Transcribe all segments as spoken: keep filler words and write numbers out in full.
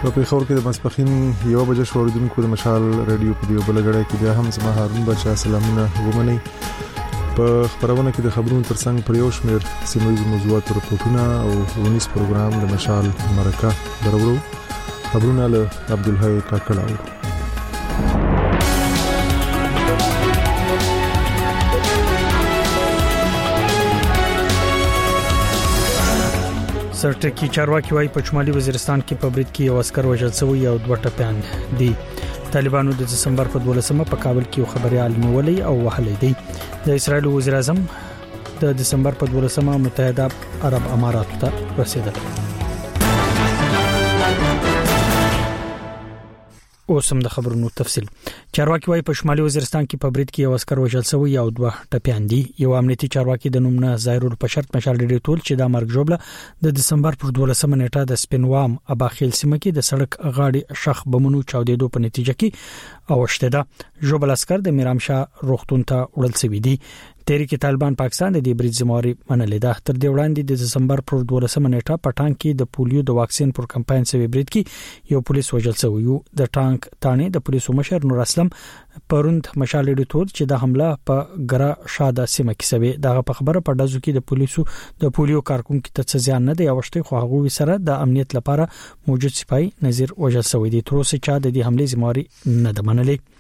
په پیښور کې د ماسپخین یو بجې شوریدونکو د مشال رادیو په دیو بلګړی کې بیا هم زما هارون بچا سلامونه ومني. په خبرونه کې د خبرونو ترڅنګ پر یو شمېر سیمایي موضوعات رپورټونه او ونیس پروګرام د مشال مرکه درورو. خبرونه له عبدالحی کاکړاو. سرټکی چارواکي وايي په شمالي وزیرستان کې په برید کې یو عسكر وژل شوی او دوه ټپيان دي. طالبانو د دسمبر په دولسمه په کابل کې یو خبريال نیولې او وهلې دي. د اسرایل وزیر اعظم د دسمبر په دولسمه متحده عرب اماراتو ته رسیدل. اوسم د خبرونو تفصیل. چارواکي وايي په شمالي وزیرستان کې په برید کې یو عسكر وژل شوی او دوه ټپيان دي. یو امنیتي چارواکي د نوم نه ظاهرول په شرط مشال ډیډي ټول چې د مرګ جوړه د دسمبر پر دولسمه نیټه د سپینوام اباخیل سیمه کې د سړک غاړي شخ بمونو چاودېدو په نتیجه کې اوشته ده. جوبل عسكر د میرامشاه روغتون ته وړل شوی دي. تحریک طالبان پاکستان د دې برید ذمہواری منلې ده. تر دې وړاندې د دسمبر پر دولسمه نیټه په ټانک کې د پولیو د واکسین پر کمپاین سوي برید کې یو پولیس وژل شوی و. د ټانک تانه د پولیسو مشر نور اسلم پروند مشال ډیټور چې د حمله په ګرا شاده سیمه کې سوي دغه په خبره په دازو کې د پولیسو د پولیو کارکونکو ته څه ځان نه دی اوشته خو هغه سره د امنیت لپاره موجود سپای نظیر وژل شوی دی. تر اوسه چا د دې حمله ذمہواری نه ده منلې.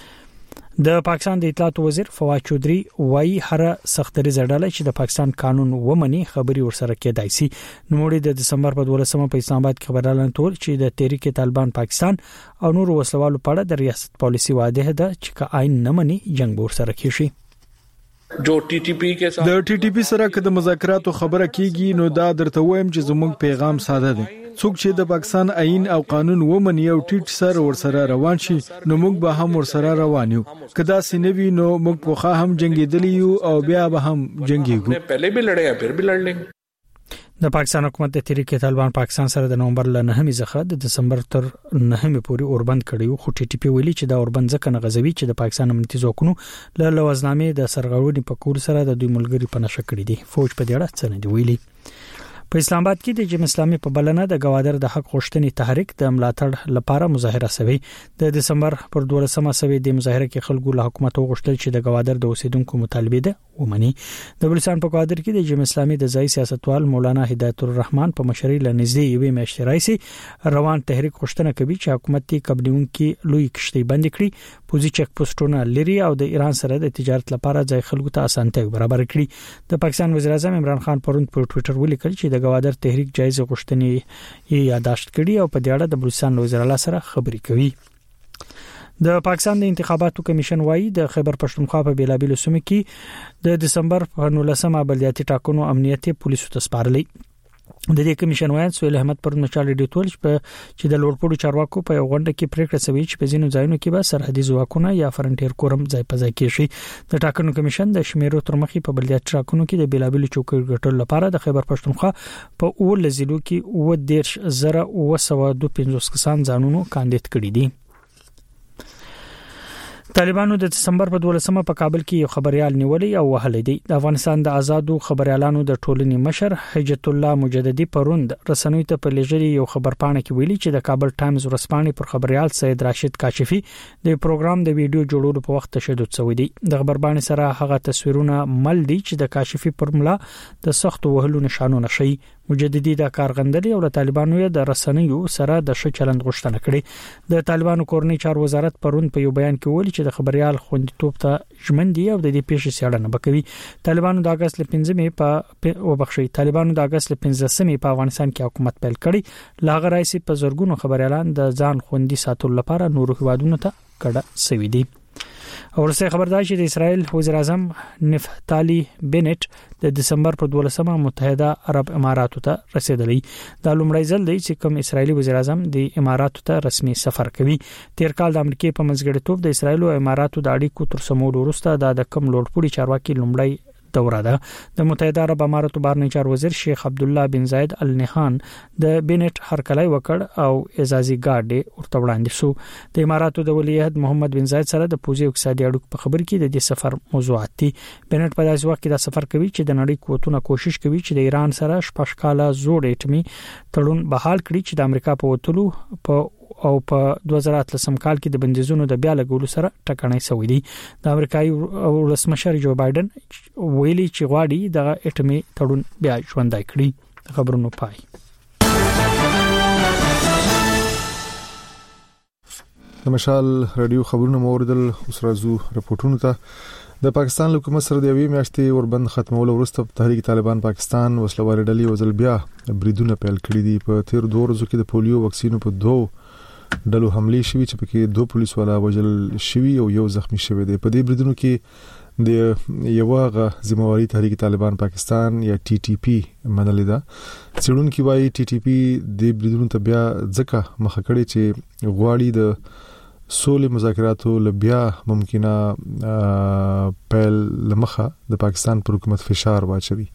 د پاکستان د اطلاعات وزیر فواد چودري وايي هر سختري زړاله چې د پاکستان قانون ومني خبري ورسره کېدای شي. نوموړي د دسمبر په دولسمه په اسلام آباد کې خبرالان ټول چې د تحریک طالبان پاکستان او نور وسلوالو په اړه د ریاست پالیسی واضح ده چې که آئین نه مني جنگ ورسره کیږي. جو ټي ټي پی کې سره د ټي ټي پی سره د مذاکراتو خبره کیږي نو دا درته وایم چې زموږ پیغام ساده دی. څوک چې د پاکستان آئین او قانون ومني او ټیټ سره ورسره روان شي نو موږ به هم ورسره روان یو. کدا سینوي نو موږ په هم جنگیدلی یو او بیا به هم جنگیږو. پہلے بھی لڑے ہیں پھر بھی لڑ لیں. د پاکستان حکومت د تحریک طالبان پاکستان سره د نومبر ل نهمې څخه د دسمبر تر نهمې پورې اوربند کړیو. خو ټي ټي پی ویلي چې دا اوربند ځکه نه غزوي چې د پاکستان امنیتي ځواکونو له لوازنامې د سرغړونې په کور سره د دوی ملګری په نشه کړی دي. فوج په دې اړه څه نه دی ویلي. په اسلام آباد کې د جمهوریت اسلامي په بلنه د گوادر د حق غوښتنې تحریک د ملاتړ لپاره مظاهره شوی. د دسمبر پر دولسمه شوی د مظاهره کې خلکو له حکومت غوښتل چې د گوادر د اوسیدونکو مطالبه ده ومني. د بلوچستان په گوادر کې د جمهوریت اسلامي د ځای سیاستوال مولانا هدایت الرحمن په مشرۍ لنږدې یوې میاشتې راځي روان تحریک غوښتنه کوي چې حکومت تی قبلونکو لوی کشتۍ بند کړي، پوزي چک پوسټونه لري او د ایران سره د تجارت لپاره ځای خلکو ته اسانتیا برابر کړي. د پاکستان وزیر اعظم عمران خان پرون په ټوئیټر ولیکل چې د گوادر تحریک جایزه غوښتنې یې یاداشت کړي او په دې اړه د بلوچستان وزیر اعلی سره خبرې کوي. د پاکستان د انتخاباتو کمیشن وايي د خیبر پښتونخوا په بیلابیلو سیمو کې د دسمبر په نولسمه بلدیاتي ټاکنو امنیتي پولیسو ته سپارلې. د دې کمیشن وایي سهیل احمد پر مشال ډیټول چې د لوړپوړو چارواکو په یو غونډه کې پریکړه شوې چې په ځینو ځایونو کې به سرحدي ځواکونه یا فرنټیر کورم ځای په ځای کې شي. د ټاکنو کمیشن د شمیرو تر مخې په بلدیاتي ټاکنو کې د بیلابیلو چوکیو ګټلو لپاره د خیبر پښتونخوا په اول ضلعو کې و دیرش زره او سوا دوه پنځوس کسان ځانونو کاندید کړي دي. طالبانو د دسمبر په دولسمه په کابل کې یو خبريال نیولې او وهلې دي. د افغانستان د آزادو خبريالانو د ټولنې مشر حجت الله مجددي پروند رسنوي ته په لېږلي یو خبرپاڼه کې ویلي چې د کابل ټایمز ورځپاڼې پر خبريال سید راشد کاشفي د پروګرام د ویډیو جوړولو په وخت تشدد شوی دی. د خبرپاڼې سره هغه تصویرونه مل دي چې د کاشفي پر ملا د سخت وهلو نشانونه شي. مجددي د کارغندلي او د طالبانو د رسنیو سره د ښه چلند غوښتنه کړې. د طالبانو کورنۍ چار وزارت پرون په یو بیان کې ویلي چې د خبريال خوندیتوب ته ژمن دي او د دې پیښې څېړنه وکوي. طالبانو د اگست پنځمې په وبخښي طالبانو د اگست پنځمې په افغانستان کې حکومت پیل کړی. لاغه رئیس په زورګونو خبريالان د ځان خوندي ساتلو لپاره نورو هیوادونو ته کډه سوي دي. ورسته خبردار چې د اسرائیل وزیر اعظم نفتالی بنت د دسمبر په دولسمه متحده عرب اماراتو ته رسیدلی. دا لومړی ځل دی چې کوم اسرائیلي وزیر اعظم د اماراتو ته رسمي سفر کوي. تیر کال د امریکای په منځګړیتوب د اسرائیل او اماراتو د اړیکو تر سمول وروسته د کم لوړپوړي چارواکي لومړی دوره ده. د متحده عرب اماراتو بهرنی چارو وزیر شیخ عبد الله بن زاید ال نهان د بنټ هرکلی وکړ او اعزازي ګارډ ورته وړاندې شو. د اماراتو د ولی عہد محمد بن زاید سره د پوزي اقتصادي اړیکو په خبر کې د دې سفر موضوعات دي. بنټ په داسې وخت کې د سفر کوي چې د نړۍ قوتونه کوشش کوي چې د ایران سره شپږ کاله زوړ اټمي تړون بحال کړي چې د امریکا په وټلو په او په دوه زره اتلسم کال کې د بندیزونو د بیا لګولو سره ټکنۍ شوې دي. د امریکایي ولسمشر جو بایدن ویلي چې غواړي د اټمي تړون بیا ژوندای کړي. خبرونو پای. د مشال رادیو خبرونه موردل اوس راځو رپورټونو ته. د پاکستان حکومت سره د یوې میاشتې اوربند ختمولو وروسته تحریک طالبان پاکستان وسلوال ډلې وزل بیا بریدونه پیل کړي دي. په تیر دوه ورځو کې د پولیو واکسینو په دوه ډلو حمله شوې چې پکې دوه پولیس والا وژل شوي او یو زخمی شوی دی. په دې بریدونو کې د یوغه ذمہواری تحریک طالبان پاکستان یا ټي ټي پی منلې ده. څېړونکو وايي ټي ټي پی د بریدونو ته بیا ځکه مخه کړي چې غواړي د سولې مذاکراتو لبیا ممکنه پیل لمخه د پاکستان پر حکومت فشار واچوي.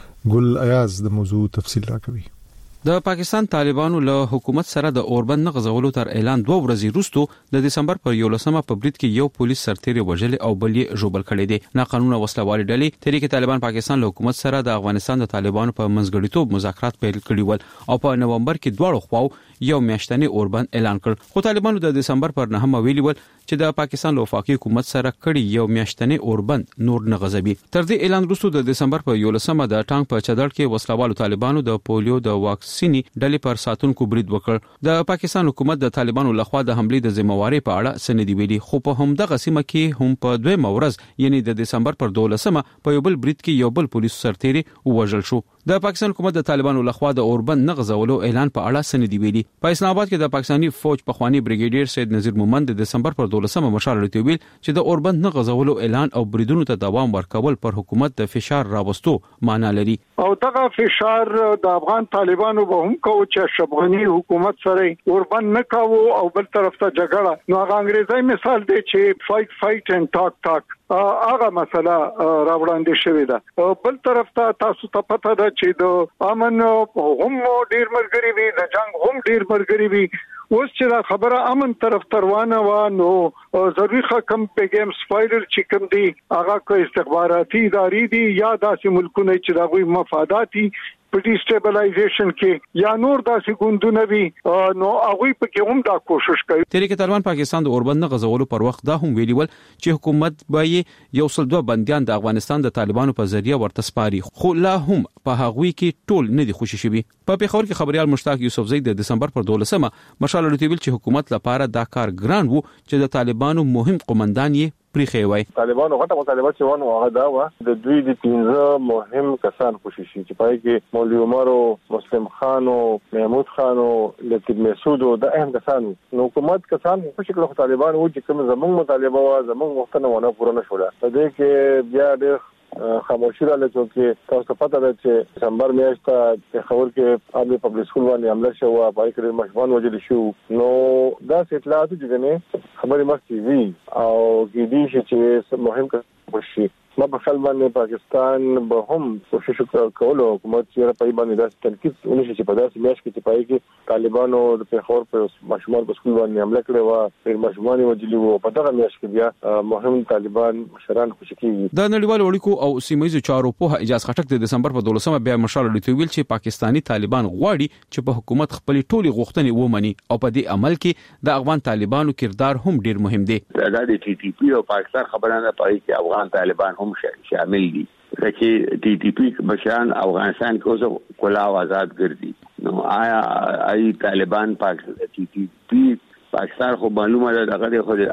ګل ایاز د موضوع تفصیل راکوي. د پاکستان طالبانو له حکومت سره د اوربند نه غزولو تر اعلان دوه ورځې وروسته د دسمبر پر یولسمه په برید کې یو پولیس سرتیری وژل او بل یې ژوبل کړی دی. ناقانونه وسلوال ډلې تحریک طالبان پاکستان له حکومت سره د افغانستان د طالبانو په منځګړیتوب مذاکرات پیل کړي ول او په نومبر کې دواړو خواو یو میاشتنی اوربند اعلان کړ. خو طالبانو د دسمبر پر نهمه ویلي ول چې د پاکستان له وفاقي حکومت سره کړي یو میاشتنی اوربند نور نه غزبي. تر دې اعلان وروسته د دسمبر په یولسمه د ټانک په چدړ کې وسلوالو طالبانو د پولیو د واکسینی ډلې پر ساتونکو برید وکړ. د پاکستان حکومت د طالبانو لخوا د حمله د ذمہواری په اړه سندې ویلي. خو په همدغه سیمه کې هم په دویمه ورځ یعنی د دسمبر پر دولسمه په یو بل برید کې یو بل پولیس سرتیری وژل شو. د پاکستان حکومت د طالبانو لخوا د اوربند نه غزولو اعلان په اړه سندې ویلي. په اسلام آباد کې د پاکستاني فوج پخوانی بریګیډیر سید نذیر مومند د دسمبر پر دولسمه مشال لري ویل چې د اوربند نه غزولو اعلان او بریدونو ته دوام ورکول پر حکومت د فشار راوستو معنا لري. او دغه فشار د افغان طالبانو به هم کو چې افغاني حکومت سره اوربند نه کاوه او بل طرف ته جګړه. نو هغه انګریزي مثال دی چې فایټ فایټ اند ټاک ټاک هغه مسله راوړاندې شوې ده. بل طرف ته تاسو ته پته ده چې د امن هم ډیر مرګري وي، د جنگ هم ډیر مرګري وي. اوس چې دا خبره امن طرف تروانه و نو ضروري حکم پیغام سپایلر چې کوم دی هغه کو استخباراتي ادارې دي یا داسې ملکونه چې دا غوي مفاداتي پټي سټیبلایزیشن کې یا نور داسې ګوندونه وي نو هغه په کې هم دا کوشش کوي. تحریک طالبان پاکستان د اوربند نه غزولو پر وخت دا هم ویلي ول چې حکومت به یو سل دوه بنديان د افغانستان د طالبانو په ذریعہ ورته سپاري. خو لا هم په هغوی کې ټول نه دي خوشي شوي. په پیښور کې خبريال مشتاق یوسف زئی د دسمبر پر دولسمه مشال لري ویل چې حکومت لپاره دا کار ګران وو چې د طالبانو مهم قومندان یې پریخي وای. طالبانو غټه مطالبه چې ونه هغه دا و د دوی د پنځه مهم کسان خوشي شي چې پای کې مولوی عمر او مسلم خان او محمود خان او لطیف مسعود او د اهم کسان نو حکومت کسان خوشي کړو. طالبان و چې کوم زمونږ مطالبه و زمونږ وختونه ونه پوره نشول. د دې کې بیا د خاموشي را لته چې تاسو پته ده چې دسمبر میاشت په خبر کې عامه پبلک سکول باندې حمله شو او پای کې مشمان وجل شو. نو دا اطلاعات چې نه خبرې مخکې وی او کې دي چې مهم کوشش ما په خپل باندې پاکستان به هم کوشش وکولو حکومت چې په باندې داسې تنقید ونشي چې په داسې میاشت کې چې پای کې طالبانو د پیښور په مشمول په سکول باندې حمله کړې و پر مشماني وجلی وو. په دغه میاشت کې بیا مهم طالبان مشران خوشي کیږي. د نړیوالو اړیکو او سیمایي چارو په اجازه خټک د دسمبر په دولسمه بیا مشال لري ویل چې پاکستانی طالبان غواړي چې په حکومت خپل ټولي غوښتنې ومني او په دې عمل کې د افغان طالبانو کردار هم ډیر مهم دی. دا د ټي ټي پی او پاکستان خبره نه پای کې افغان طالبان هم شامل دي چې ټي ټي پی بشان افغانستان کې اوس کلا آزاد ګرځي. نو آیا ای طالبان پاکستان ټي ټي پی پاکستان خو معلومه ده دغه خو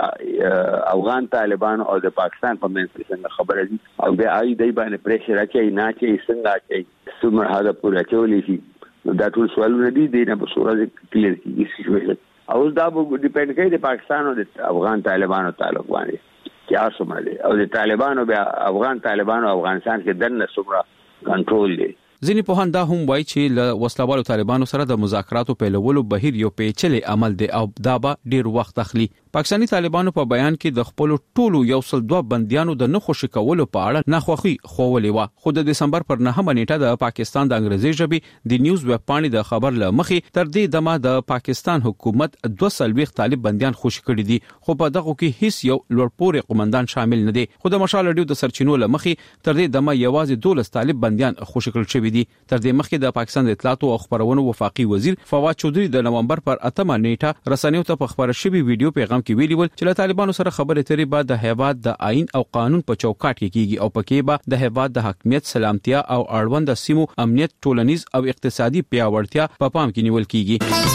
افغان طالبان او د پاکستان په منځ کې څنګه خبره دي او بیا ای دای باندې پریشر راکې نه چې څنګه چې څومره هدا پوره کولې شي. دا ټول سوالونه دي د نه په صورت کلیر کیږي سیچویشن او دا به ډیپند کوي د پاکستان او د افغان طالبانو تعلق باندې کیا سمره او د طالبانو بیا افغان طالبانو افغانستان کې دنه سمره کنټرول دي. ځینې پوهان دا هم وایي چې له وسلوالو طالبانو سره د مذاکراتو پیلولو بهیر یو پیچلې عمل دی او دا به ډیر وخت اخلي. پاکستاني طالبانو په بیان کې د خپل ټولو یو سل دوه بنديانو د نه خوشی کولو په اړه ناخوخي خوولې و. خو د دسمبر پر نهمه نیټه د پاکستان د انګریزي ژبې د نیوز ویب پاڼې د خبر له مخې تر دې دمه د پاکستان حکومت دوه سلويخ طالب بنديان خوشی کړي دي، خو په دغه کې هیڅ یو لوړپوړی قومندان شامل نه دي. خو د مشال رادیو د سرچینو له مخې تر دې دمه یوازې دولس طالب بنديان خوشی کړل شوی دي. تر دې مخکې د پاکستان د اطلاعات او خبرونو وفاقي وزیر فواد چودري د نومبر پر اتمه نیټه رسنیو ته په خبره شوی ویډیو پیغام کې ویلي ول چې له طالبانو سره خبرې اترې بعد د هیواد د آئین او قانون په چوکاټ کې کیږي او پکې به د هیواد د حاکمیت، سلامتیا او اړوند سیمو امنیت، ټولنیز او اقتصادي پیاوړتیا په پام کې نیول کیږي.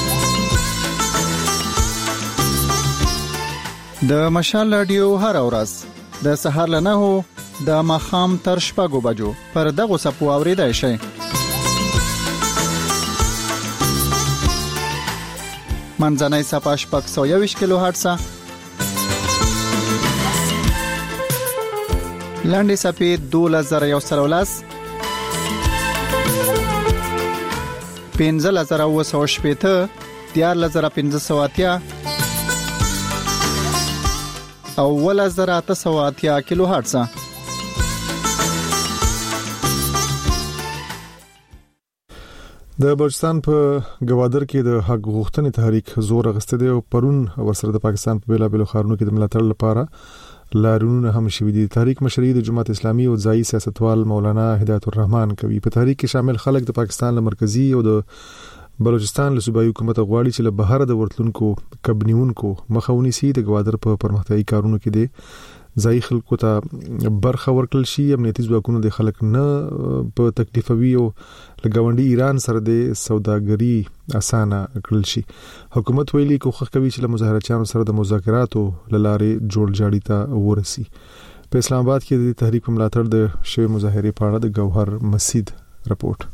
د مشال رادیو هر ورځ د سهار له نهو د ماخام تر شپږو بجو پر دغه سپو اوریدای شي. منځنۍ صفحه شپږ سوه یوویشت کیلو هرتز، لاندې صفحه دولس زره یو سل ولس، پنځه زره اوه سوه شپېته، دیارلس زره پنځه سوه اتیا او اوولس زره اته سوه اتیا کیلو هرتز. د بلوچستان په گوادر کې د حق غوښتنې تحریک زور اغسته دی او پرون ورسره د پاکستان په بیلا بیلو ښارونو کې د ملاتړ لپاره لارونونه هم شوي دي. تحریک مشري د جماعت اسلامي او ځایي سیاستوال مولانا هدایت الرحمن کوي. په تحریک کې شامل خلک د پاکستان له مرکزی او د بلوچستان له صوبایي حکومت غواړي چې له بهر د ورتلونکو کبنیونکو مخاوني سي د گوادر په پرمختیايي کارونو کې دي ځای خلکو ته برخه ورکړل شي. امنیتي ځواکونو د خلک نه په تکلیفوي او لګاونډي ایران سره د سوداګري اسانه کړل شي. حکومت ویلي کوښښ کوي چې له مظاهرچیانو سره د مذاکراتو لارې جوړ جاړي ته ورسي. په اسلام آباد کې د تحریک په ملاتړ د شوی مظاهره په اړه د گوهر مسید رپورت.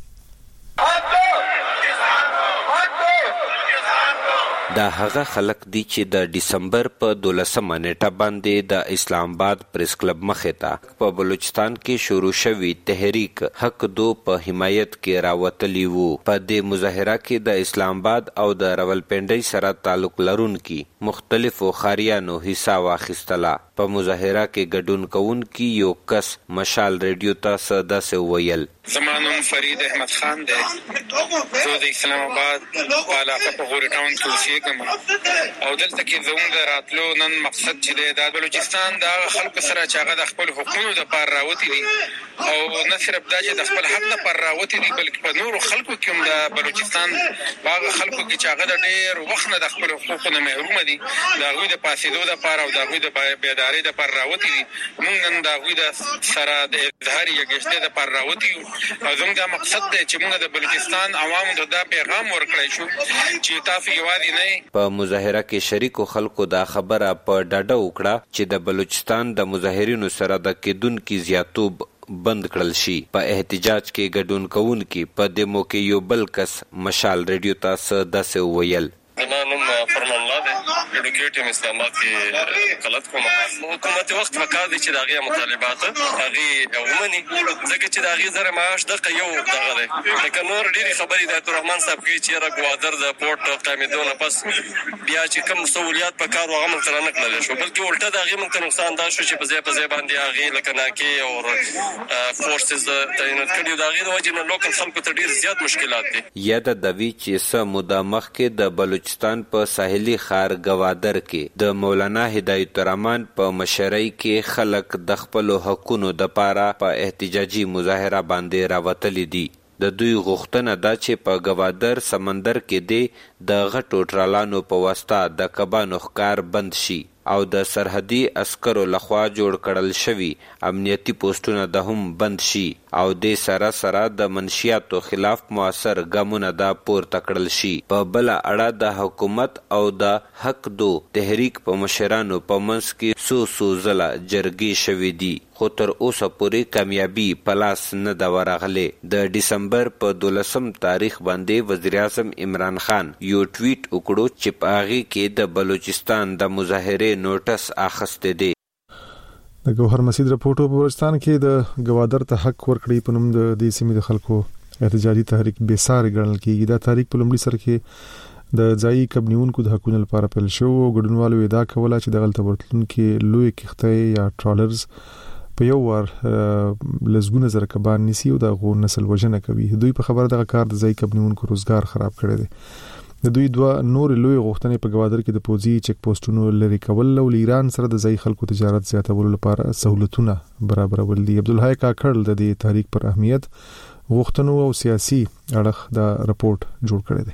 دا هغه خلک دي چې د دسمبر په دولسمه نیټه باندې د اسلام آباد پریس کلب مخې ته په بلوچستان کې شروع شوی تحریک حق دو په حمایت کې راوتلی وو. په دې مظاهره کې د اسلام آباد او د راولپنډۍ سره تعلق لرونکي مختلفو ښاریانو حصہ واخیستله. په مظاهره کې ګډون کوونکي یو کس مشال ریډیو ته څه داسې وویل: زما نوم فرید احمد خان دی، زه د اسلام آباد په علاقه په غوري ټاون کې اوسېږم او دلته کې زموږ د راتلو نن مقصد چې دی دا بلوچستان د هغه خلکو سره چې هغه د خپل حقونو دپاره راوتي دي او نه صرف دا چې د خپل حق دپاره راوتي دي بلکې په نورو خلکو کې هم د بلوچستان په هغه خلکو کې چې هغه د ډېر وخت نه د خپل حقوقو نه محرومه دي د هغوی د پاڅېدو دپاره او د هغوی د بیدارۍ دپاره راوتي دي. موږ نن د هغوی د سره د اظهار یګشتۍ دپاره راوتي یو او زموږ دا مقصد دی چې موږ د بلوچستان عوامو ته دا پیغام ورکړی شو چې تاسو یوازې نه یې. په مظاهره کې شریکو خلکو دا خبره په ډاډه وکړه چې د بلوچستان د مظاهرینو سره د کېدونکي زیاتوب بند کړل شي. په احتجاج کې ګډون کوونکي په دې موقع یو بل کس مشال ریډیو ته څه داسې وویل: زما نوم فرمان الله دی، ایډوکیټ یم اسلام آباد کې قلت کوم. حکومت وخت پکار دی چې د هغې مطالبات هغې ومني ځکه چې د هغې زره معاش دغه یو دغه دی. لکه نور ډېرې خبرې د عطرحمن صاحب کوي چې یاره ګوادر د پورټ قایمېدو نه پس بیا چې کوم سهولیات پکار و هغه موږ ته رانه کړلی شو، بلکې الټه د هغې موږ ته نقصان دا شو چې په ځای په ځای باندې هغې لکه ناکې او فورسز تعینات کړي د هغې د وجې نه لوکل خلکو ته ډېر زیات مشکلات دي. یاده دوي چې څه موده مخکې د بلوچستان په ساحلي ښار گوادر کې د مولانا هدایت الرحمن په مشرۍ کې خلک د خپلو حقونو دپاره په احتجاجي مظاهره باندې راوتلي دي. د دوی غوښتنه ده چې په گوادر سمندر کې دی د غټو ټرالانو په واسطه د کبانو ښکار بند شي او د سرحدي عسکرو لخوا جوړ کړل شوي امنیتي پوسټونه د هم بند شي او د سره سره د منشیاتو خلاف مؤثر ګامونه دا پورته کړل شي. په بله اړه د حکومت او د حق دو تحریک په مشرانو په منځ کې څو څو ځله جرګې شوي دي خو تر اوسه پورې کامیابي په لاس نه ده ورغلې. د ډسمبر په دولسم تاریخ باندې وزیر اعظم عمران خان یو ټویټ وکړو چې په هغې کې د بلوچستان د مظاهرې نوټس اخیستی دی. د گوهر مسید رپورټ په بلوچستان کې د گوادر ته حق ورکړي په نوم د دې سیمې د خلکو احتجاجي تحریک بې ساري ګڼل کېږي. دا تحریک په لومړي سر کې د ځایي کبنیونکو د حقوقو لپاره پیل شو او ګډونوالو ادعا کوله چې د غلطه ورتلونکو لوی کښتۍ یا ټرالرز په یو ور لزګونه زره کبان نسی او د غو نسل وژنه کوي. دوی په خبره دغه کار د ځای کبنیونکو روزګار خراب کړی دی. د دوی دوه نور لوی غوښتنې په گوادر کې د پوزي چک پوسټونو لري کول او ایران سره د ځای خلکو تجارت زیاتولو لپاره سہولتونه برابرول دي. عبدالحی کاکړ د دې تحریک پر اهمیت غوښتنو او سیاسي اړخ دا رپورت جوړ کړی دی.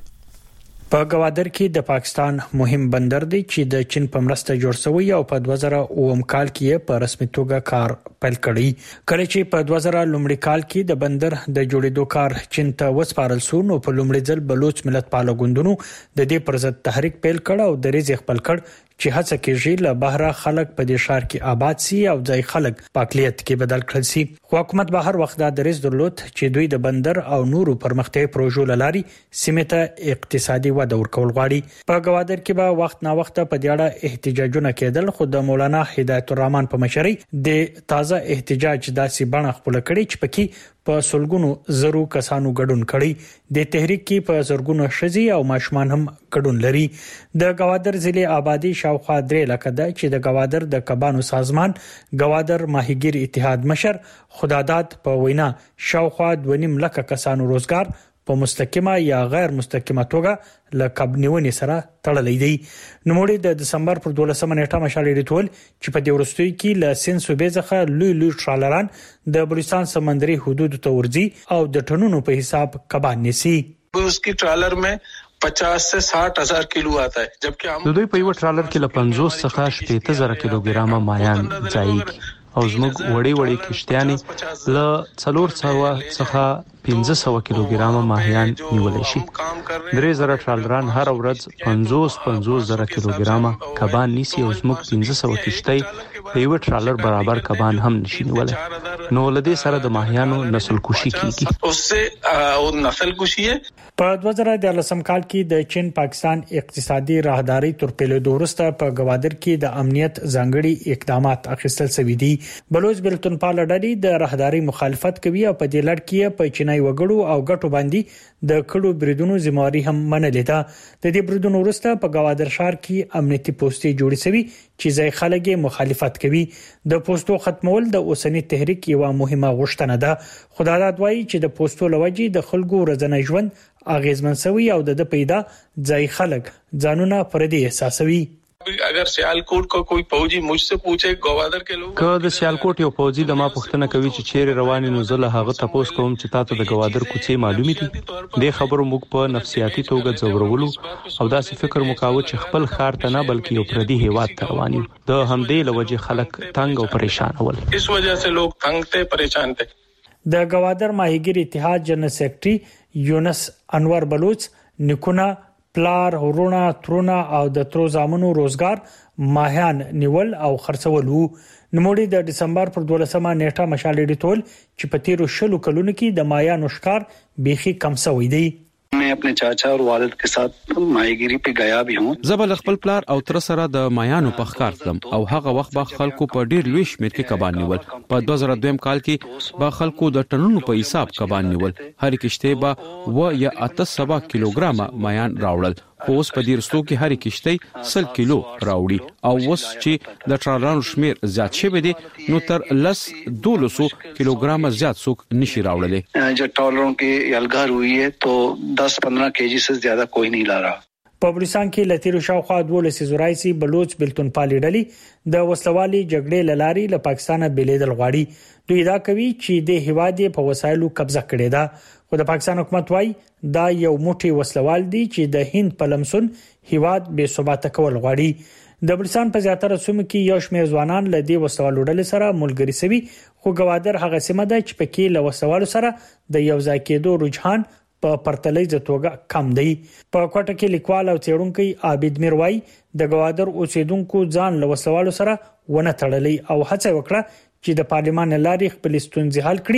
په گوادر کې د پاکستان مهم بندر دی چې د چین په مرسته جوړ شوی او په دوه زره اووه کال کې په رسمي توګه کار پیل کړی. کله چې په دوه زره لومړي کال کې د بندر د جوړېدو کار چین ته وسپارل شو نو په لومړي ځل بلوچ ملت پالو ګوندونو د دې پر ضد تحریک پیل کړ او د ریز خپل کړ چې هڅه کوي له بهره خلک په دې شهر کې آباد سي او ځای خلک پاکلیت کې بدل کړي سي. حکومت به هر وخت د ریز درلود چې دوی د بندر او نورو پرمختیا پروژو لاري سیمه ته اقتصادي وده ورکول غواړي. په گوادر کې به وخت نا وخت په دې اړه احتجاجونه کېدل خو د مولانا هدایت الرحمن په مشرۍ د تازه احتجاج داسې بڼه خپل کړي چې پکې په سلګونو زرو کسانو ګډون کړي. د تحریک کې په زرګونو شذي او ماشومان هم ګډون لري. د گوادر ضلع آبادی شاوخوا درې لکه ده چې د گوادر د کبانو سازمان گوادر ماهیګیر اتحاد مشر خداداد په وینا شاوخوا دوه نیم لکه کسانو روزګار په مستقیمه یا غیر مستقیمه توګه له کبنیونې سره تړلې دي. نوموړي د دسمبر پر دولسمه نیټه مشال ریټول چې په دې ورستوي کې له سین صوبې څخه لوی لوی ټرالران د بلوچستان سمندري حدود ته ورځي او د ټنونو په حساب کبان نيسي. उसकी ट्रॉलर में पचास से साठ हजार किलो आता है जबकि हम د دوی په یو ټرالر کې له پنځوس څخه شپږ زره کیلوګرام مایان ځایږي او زموږ وړي وړي کشتیانې له څلور سوه څخه پنځه سوه کیلوګرام ماهیان نیولای شي. درې زره ټرالران هر ورځ پنځوس پنځوس زره کیلوګرام کبان نیسي او زموږ پنځه سوه کشتۍ په یو ټرالر برابر کبان هم نشي نیولای. نو لدې سره د ماهیانو نسل کشي کیږي. उससे او نسل کشي په دوه زره دولسم کال کې د چین پاکستان اقتصادي راهداري تر پیلېدو وروسته په گوادر کې د امنیت ځانګړي اقدامات اخیستل شوي دي. بلوچ بلتون پال ډلې د راهداري مخالفت کوي او په دې لړ کې په چینای وګړو او ګټو باندې د کډو بریدونو ذمہواری هم منلې ده. د دې بریدونو وروسته په گوادر ښار کې امنیتي پوسټې جوړې شوي چې ځای خلک مخالفت کوي. د پوسټو ختمول د اوسنی تحریک یو مهمه غوښتنه ده. خداداد وایي چې د پوسټو لوجي د خلکو ورځنی ژوند اغیزمن شوی او د پیدا ځای خلک ځانونه پردي احساسوي. اگر سیالکوټ کو کوئی فوجي مجھसे پوچھے گوادر کے لوگ که د سیالکوټ یو فوجي د ما پوښتنه کوي چې چیرې رواني نو زله هغه تاسو کوم چې تاسو د گوادر کوڅې معلومي دي. د خبرو موږ په نفسیاتي توګه ځورولو او داسې فکر مکاوه چې خپل خار ته نه بلکې یو پردي هیواد ته رواني. د همدې لوجه خلک تنگ او پریشان ول. اس وجہ سے لوگ تنگ ته پریشان ته. د گوادر ماهیګیر اتحاد جنرال سیکرټري یونس انور بلوچ نکونه پلار ورونه ترونه او د ترو زامنو روزګار ماهیان نیول او خرڅول وو. نوموړي د دسمبر پر دولسمه نیټه مشال ډیټول چې په تیرو شلو کلونو کې د ماهیانو ښکار بيخي کم شوی دی. मैं अपने चाचा और वालिद के साथ माहीगिरी पे गया भी हूं. زبل خپل پلار او تر سره د مایانو په ښکار تلم او هغه وخت به خلکو په ډیر لوی شمیر کې کبان نیول. په دوه زره دوه کال کې به خلکو د ټنونو په حساب کبان نیول. هر کشته به و یا اته سوه کیلوګرام مایان راوړل. اوس په دې رستو کې هر کشته سل کیلو راوړي او اوس چې د ټرالرانو شمیر زیات شوی دی نو تر لس دولسو کیلوګرام زیات څوک نشي راوړل. جو ټرالروں کی یلغار ہوئی ہے تو دس پندرہ کیجی سے زیادہ کوئی نہیں لا رہا. په بلوچستان کې لتیرو شاوخوا دولسې زورایسي بلوچ بلتون پالي ډلې د وسلوالي جګړې للاري له پاکستانه بلیدل غواړي. دوی دا کوي چې د هواد په وسایلو قبضه کړي ده. خو د پاکستان حکومت وايي دا یو موټي وسلوال دي چې د هند په لمسون هواد به ثبات کول غواړي. د بلوچستان په زیاتره سیمو کې یو شمېر ځوانان له دې وسلوالو ډلې سره ملګري شوي خو گوادر هغه سیمه ده چې پکې له وسلوالو سره د یو ځای کېدو رجحان په پرتلې ځتوګه کم دی. په کوټه کې لیکوال او څېړونکو عابد میروای د گوادر اوسیدونکو ځان له وسلوالو سره ونه تړلې او هڅه وکړه چې د پارلمان لارې خپل ستونزې حل کړي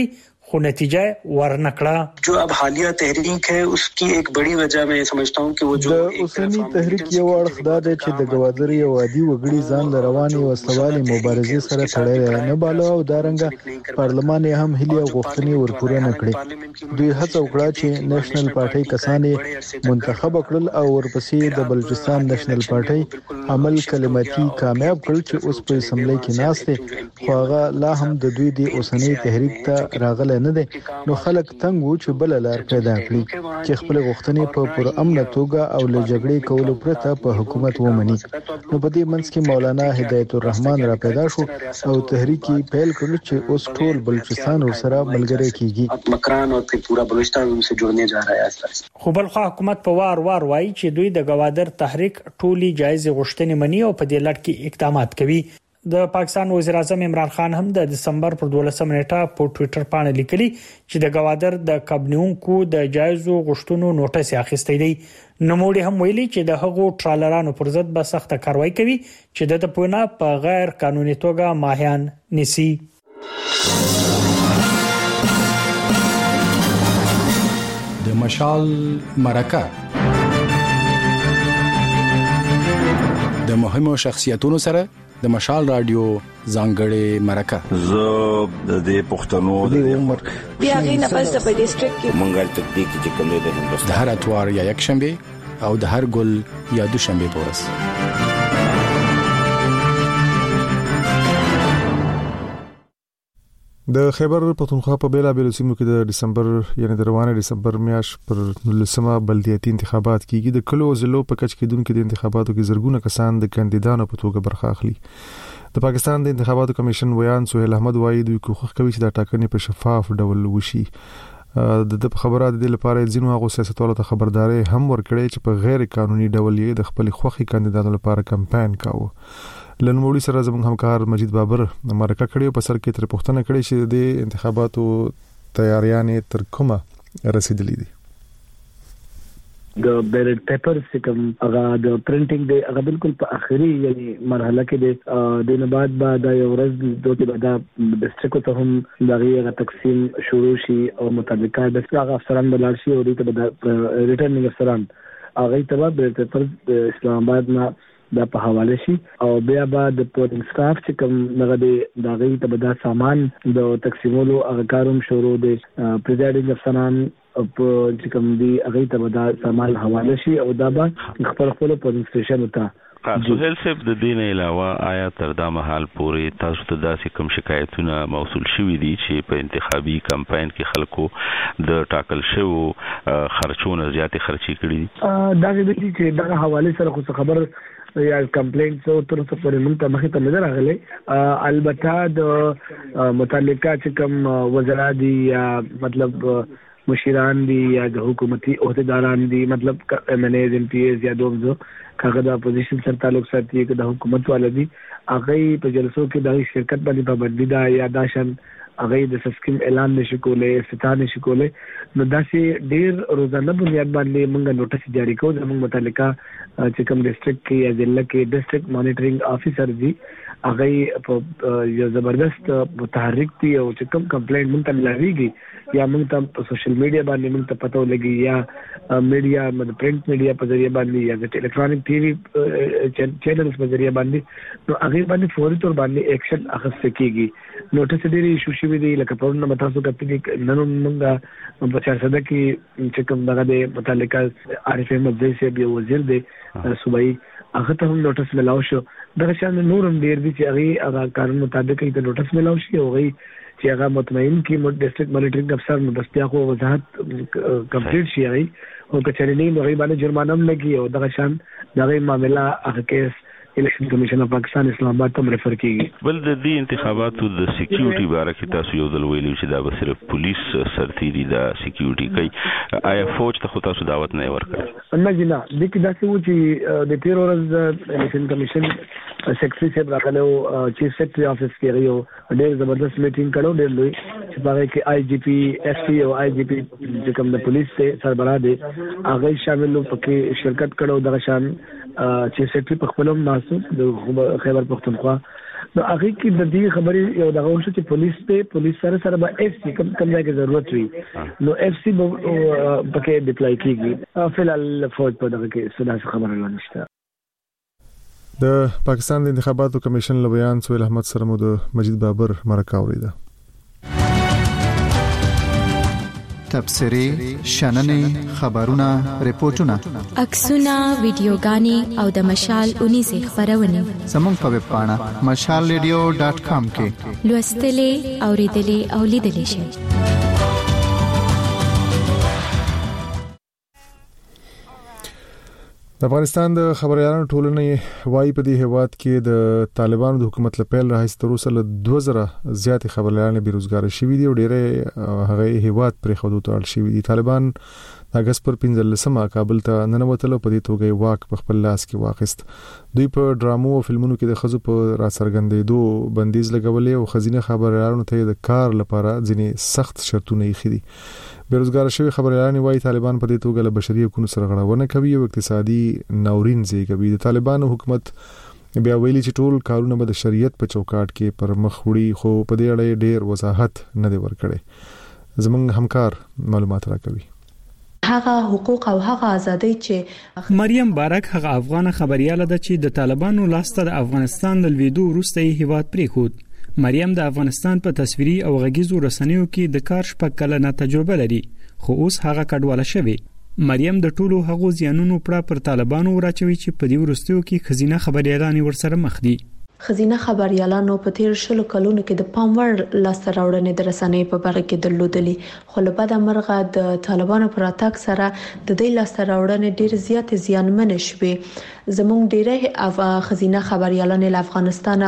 خو نتیجه ورنکړه. जो अब हालिया तहरीक है उसकी एक बड़ी वजह मैं समझता हूं कि वो जो د اوسنی تحریک یو اړخ دا دی چې د ګوادر یو عادي وګړي ځان د رواني وسوالي مبارزې سره تړلې نه بالو او دارنګ پارلمان یې هم هلي او غوښتنې ورپورې نه کړې. دوی هڅه وکړه چې نېشنل پارټي کسانې منتخب کړل او ورپسې د بلوچستان نېشنل پارټي عمل کلماتي کامیاب کړل چې اوس په اسمبلی کې ناشته خو هغه لا هم د دوی د اوسنی تحریک ته راغله نه دي. نو خلک تنګ وو چې بل لار پیدا کړي چې خپل غوښتنې په پر امن توګه او له جګړې کولو پرته په حکومت ومني. نو په دې منځ کې مولانا هدایت الرحمن را پیدا شو او تحریک پیل کړ چې اوس ټول بلوچستان ورسره ملګری کیږي. مکران او پورا بلوچستان هم سره جوړنے جا رہا ہے اس خو بل خو حکومت په وار وار وایي چې دوی د ګوادر تحریک ټولي جایز غوښتنې مني او په دې لړ کې اقدامات کوي. د پاکستان وزیر اعظم عمران خان هم د دسمبر پر دولسمه نیټه په ټوئیټر باندې لیکلي چې د ګوادر د کابینونکو د جایزو غوښتنو نوټس اخیستې دي. نوموړي هم ویلي چې د هغو ټرالرانو پر ضد به سخت کاروایی کوي چې د پونه په غیر قانوني توګه ماهیان نسی. د مشال مرکه د مهمو شخصیتونو سره د مشال رادیو ځانګړې مرکه. زه د دې پښتنو د عمر بیا غي نه پس په ډیسټریکټ کې منګل تکتیک چې کوم دی د هندوستان د هر اتوار یا یک شنبه او د هر ګل یا دوشنبه په ورځ. د خیبر پختونخوا په بیلا بیل سیمو کې د دسمبر یعنی د روانه دسمبر میاشت پر نولسمه بلدیاتي انتخابات کیږي. د کلو ضلعو په کچ کې دونکو د انتخاباتو کې زرګونه کسان د کاندیدانو په توګه برخه اخلي. د پاکستان د انتخاباتو کمیشن ویان سہیل احمد وایي دوی کوښښ کوي چې د ټاکنې په شفاف ډول وشي. د خبرات د لپاره ځینو هغه سیاستوالو ته خبرداري هم ورکړي چې په غیر قانوني ډول یې د خپل خوخي کاندیدانو لپاره کمپاین کاوه. لنموړي سره زموږ همکار مجید بابر مرکه کړی په سر کې تر پښتنه کړی چې د انتخاباتو تیاریانې تر کومه رسیدلې دي. د بیلټ پیپر سکم هغه د پرینټینګ دی هغه بالکل په اخري یعنی مرحله کې دی. د نه بعد بعد یو ورځ دوی بعد ډیسټریکټ ته هم دغه تقسیم شروع شي او متعلقه د هغه افسران بلل شي او د ریټرنینګ افسران هغه ته بیلټ پیپر د اسلام آباد نه دا په حواله شي او بیا بعد د پولینګ سټاف چې کوم دغه د دغه ته به دا سامان د تقسیمولو هغه کاروم شروع دي. پریزایډینګ افسران په چې کوم دی هغه ته به دا سامان حواله شي او دا به خپل خپل پولینګ سټیشن ته سہیل صاحب د دین علاوه آیا تر دا مهال پورې تاسو ته داسې کوم شکایتونه موصول شوي دي چې په انتخابي کمپاین کې خلکو د ټاکل شوو خرچونه زیاتې خرچي کړي دي؟ دا د دې چې دا حواله سره خو خبر یا کمپلینټس او تر څو پورې موږ ته مخې ته نه راغلي. البته د متعلقه چې کوم وزرا دي یا مطلب مشیران دي یا د حکومتي عہدیداران دي مطلب ایم ان ایز ایم پی ایز یا دومزو کاغه د اپوزیشن سره تعلق ساتي چې د حکومت والدي هغه په جلسو کې د شرکت باندې پابندي دا یا داشن هغه د سسکم اعلان نشي کولای استثناء نشي کولای. نو داسې ډیر روزانه بنیاد باندې موږ نوټس جاری کوو د موږ متعلقه چې کوم ډیسټریکټ کې یا ضلع کې ډیسټریکټ مانیټرینګ افیسر دي هغه په یو زبردست متحرک دي او چې کوم کمپلینټ موږ ته ملاويږي یا موږ ته په سوشل میډیا باندې موږ ته پته ولګي یا میډیا مطلب پرنٹ میډیا په ذریعہ باندې یا د الکترونیک ټي وي چینلز په ذریعہ باندې نو هغه باندې فوري تور باندې اکشن اخیستل کیږي. نوټس ډیری ایشو شوی دی لکه په نوم تاسو کتلی نن موږ په چار صده کې چې کوم دغه د متعلقه عارف احمد زئی بیا وزیر دی صوبایي هغه ته هم نوټس ملاو شو. دغه شان نورم ډیر دي چې هغه هغه قانون مطابق ته نوټس ملاو شي او هغه چې هغه مطمئن کی مو ډیسټریکټ مانیټرینګ افسر نو دستیا کو وضاحت کمپلیټ شي هغه او کچري نه هغه باندې جرمانه هم لګي او دغه شان دغه معاملہ هغه کیس الیکشن کمیشن اف پاکستان اسلام آباد ته ریفر کیږي. بل د دې انتخاباتو د سکیورټي باره کې تاسو یو ځل ویلو چې دا به صرف پولیس سرتیري د سکیورټي کوي آیا فوج ته خو تاسو دعوت نه ورکړ؟ نه جنا د کې داسې و چې د تیر ورځ الیکشن کمیشن سیکرټری صاحب راغلو چیف سیکرټری افیس کې یو ډېر زبردست میټینګ کړو ډېر لوی چې هغه کې آی جی پی ایس پی او آی جی پی چې کوم د پولیس سربراہ دي هغه شامل پکې شرکت کړو. دغه شان چیف سیکرټری په خپلم ناسو د خیبر پختونخوا نو هغه کې د دې خبرې یو دغه ونشو چې پولیس ته پولیس سره سره به اف سی کم کم ځای کې ضرورت وي نو اف سی به پکې ډیپلای کیږي فلال فوج په دغه کې سده خبره نشته. د پاکستان د انتخاباتو کمیشن له بیان سویل احمد سره مو د مجید بابر مرکه اوریده. تبصری، شننې، خبرونه، ریپورتونه، عکسونه، ویډیوګانې او د مشال اونې زی خبرونه زموږ په ویب پاڼه مشال ریډیو ډاټ کام کې لوستلې، اوریدلې او لیدلې شئ. د افغانستان د خبريالانو ټولنې وايي په دې هیواد کې د طالبانو د حکومت له پیل راهیسې تر اوسه له دوه زره زیات خبريالان بیروزګار شوي دي او ډېر هغه هیواد پرې خودو ته اړ شوي دي. طالبان د اگست پر پنځلسمه کابل ته ننوتل په دې توګه واک په خپل لاس کې واخیست. دوی په ډرامو او فلمونو کې د خزو په راڅرګندېدو بندیز لګولې او خزینه خبريالانو ته د کار لپاره ځینې سخت شرطونه یې خېدي. بیروزګار شوی خبريالان وايي طالبان په دې توګه له بشري حقوقو سره غړونه کوي او اقتصادي ناورین زیږوي. د طالبانو حکومت بیا ویلي چې ټول کارونه به د شریعت په چوکاټ کې پر مخ وړي خو په دې اړه ډېر وضاحت نه دی ورکړی. زموږ همکار معلومات راکوي. هغه حقوق او هغه ازادي چې مریم بارک هغه افغان خبرياله ده چې د طالبانو لاسته د افغانستان د لویدو وروسته هیواد پریښود. مریم د افغانستان په تصویري او غږیزو رسنیو کې د کار شپږ کلنه تجربه لري خو اوس هغه کډواله شوی. مریم د ټولو هغو زیانونو پړه پر طالبانو وراچوي چې په دې وروستیو کې خزینه خبريالان ورسره مخ دي. خزینه خبريالانو په تیر شلو کلونو کې د پاموړ لاسته راوړنې د رسنۍ په برخه کې درلودلې خو له بده مرغه د طالبانو پر اتاک سره د دې لاسته راوړنې ډېر زیات زیانمن شوې. زموږ ډېر خزینه خبريالان له افغانستان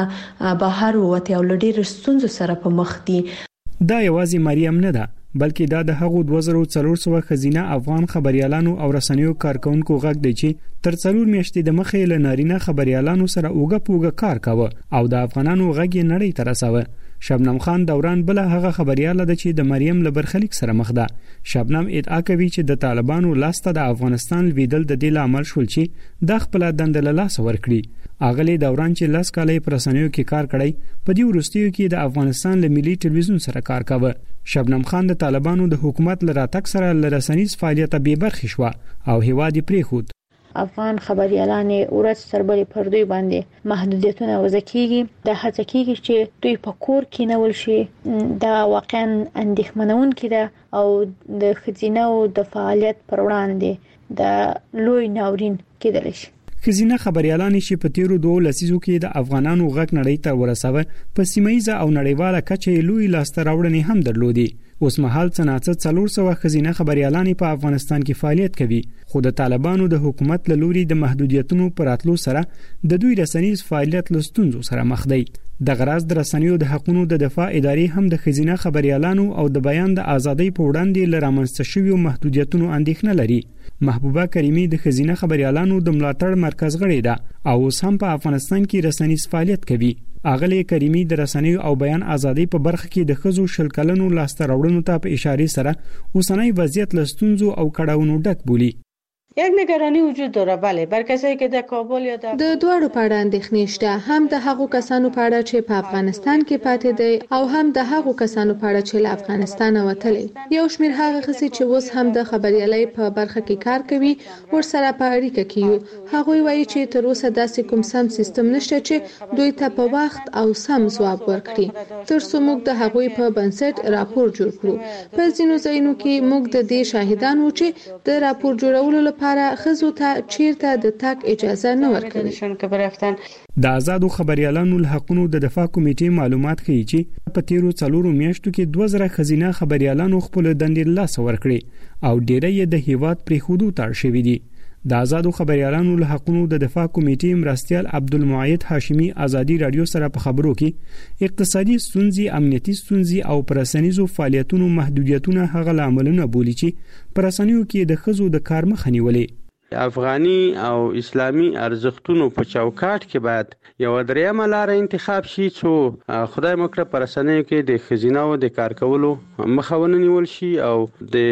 بهر وته او ډېر ستونزو سره په مخ دي. دا یوازې مریم نه ده بلکې دا د هغو دوه زره څلور سوه خزینه افغان خبريالانو او رسنیو کارکونکو غږ دی چې تر څلور میاشتې د مخې له نارینه خبريالانو سره اوګه پوګه کار کاوه او د افغانانو غږ نړۍ ته رساوه. شبنم خان دوران بل هغه خبرياله ده چې د مریم له برخلیک سره مخ ده. شبنم ادعا کوي چې د طالبانو لاسته د افغانستان ویدل د دې لامل شول چې د خپل دند له لاس ورکړي. اغلی دوران چې لاس کالې پر رسنیو کې کار کړی په دې وروستیو کې د افغانستان له ملي ټلویزیون سره کار کاوه. شبنم خان د طالبانو د حکومت له راتګ سره له رسنیز فعالیت به برخې شو او هیواد پریښود. افغان خبريالان ورځ تر بلې پر دوی باندې محدودیتونه وضع کیږي. د هڅه کیږي چې دوی په کور کې نول شي. دا واقعا اندېښمنونکې ده او د خزینه او د فعالیت پر وړاندې د لوی ناورین کېدل شي. خزینه خبريالان چې په تیرو دوه لسیزو کې د افغانانو غږ نړۍ ته ورساوه په سیمایي او نړیواله کچه لوی لاسته راوړنې هم درلودي. اوس مهال څنګه څلور سوه خزینه خبريالان په افغانستان کې فعالیت کوي خو د طالبانو د حکومت له لوري د محدودیتونو پر اتلو سره د دوی رسنیز فعالیت له ستونزو سره مخ دی. د غراز د رسنیو د حقوقو د دفاع ادارې هم د خزینه خبريالانو او د بیان د ازادۍ په وړاندې لرامنځته شویو محدودیتونو اندېښنه لري. محبوبه کریمی د خزینه خبريالانو د ملاتړ مرکز غړې ده او اوس هم په افغانستان کې رسنیز فعالیت کوي. اغلی کریمی د رسنیو او بیان ازادۍ په برخه کې د خزو شل کلنو لاسته راوړنو ته په اشاره سره اوسنۍ وضعیت له ستونزو او کړاوونو ډک بولی. یک نگرانی وجود داره بله بر کسایی که در کابل یا در د دوړو په اړه اندېښنې شته هم د هغو کسانو په اړه چې په افغانستان کې پاتې دي او هم د هغو کسانو په اړه چې له افغانستان وتلي. یو شمېر هغه خسي چې اوس هم د خبريالۍ په برخه کې کار کوي ورسره په اړیکه کې یو. هغوی وایي چې تر اوسه داسې کوم سم سیستم نشته چې دوی ته په وخت او سم ځواب ورکړي تر څو موږ د هغوی په بنسټ راپور جوړ کړو. په ځینو ځایونو کې موږ د دې شاهدان وو چې د راپور جوړولو لپاره خزو ته چیرته د تک اجازه نه ورکړي. د آزادو خبريالانو له حقوقو د دفاع کمیټې معلومات ښیي چې په تیرو څلورو میاشتو کې دوه زره خزینه خبريالانو خپل دندې لاس ورکړي او ډېری یې د هیواد پرې خودو تړ شوی دي. د آزادو خبريالانو له حقوقو د دفاع کمیټې مرستيال عبدالمعید هاشمی ازادي رادیو سره په خبرو کې اقتصادي ستونزې، امنیتي ستونزې او پرسنیزو فعالیتونو محدودیتونه هغه لاملونه بولي چې پرسنیو کې د خزو د کار مخه نیولې. افغاني او اسلامي ارزښتونو په چوکاټ کې باید یو درېیمه لار انتخاب شي چې خدای مکړه پرسنیو کې د خزینه او د کار کولو مخه ونیول شي او د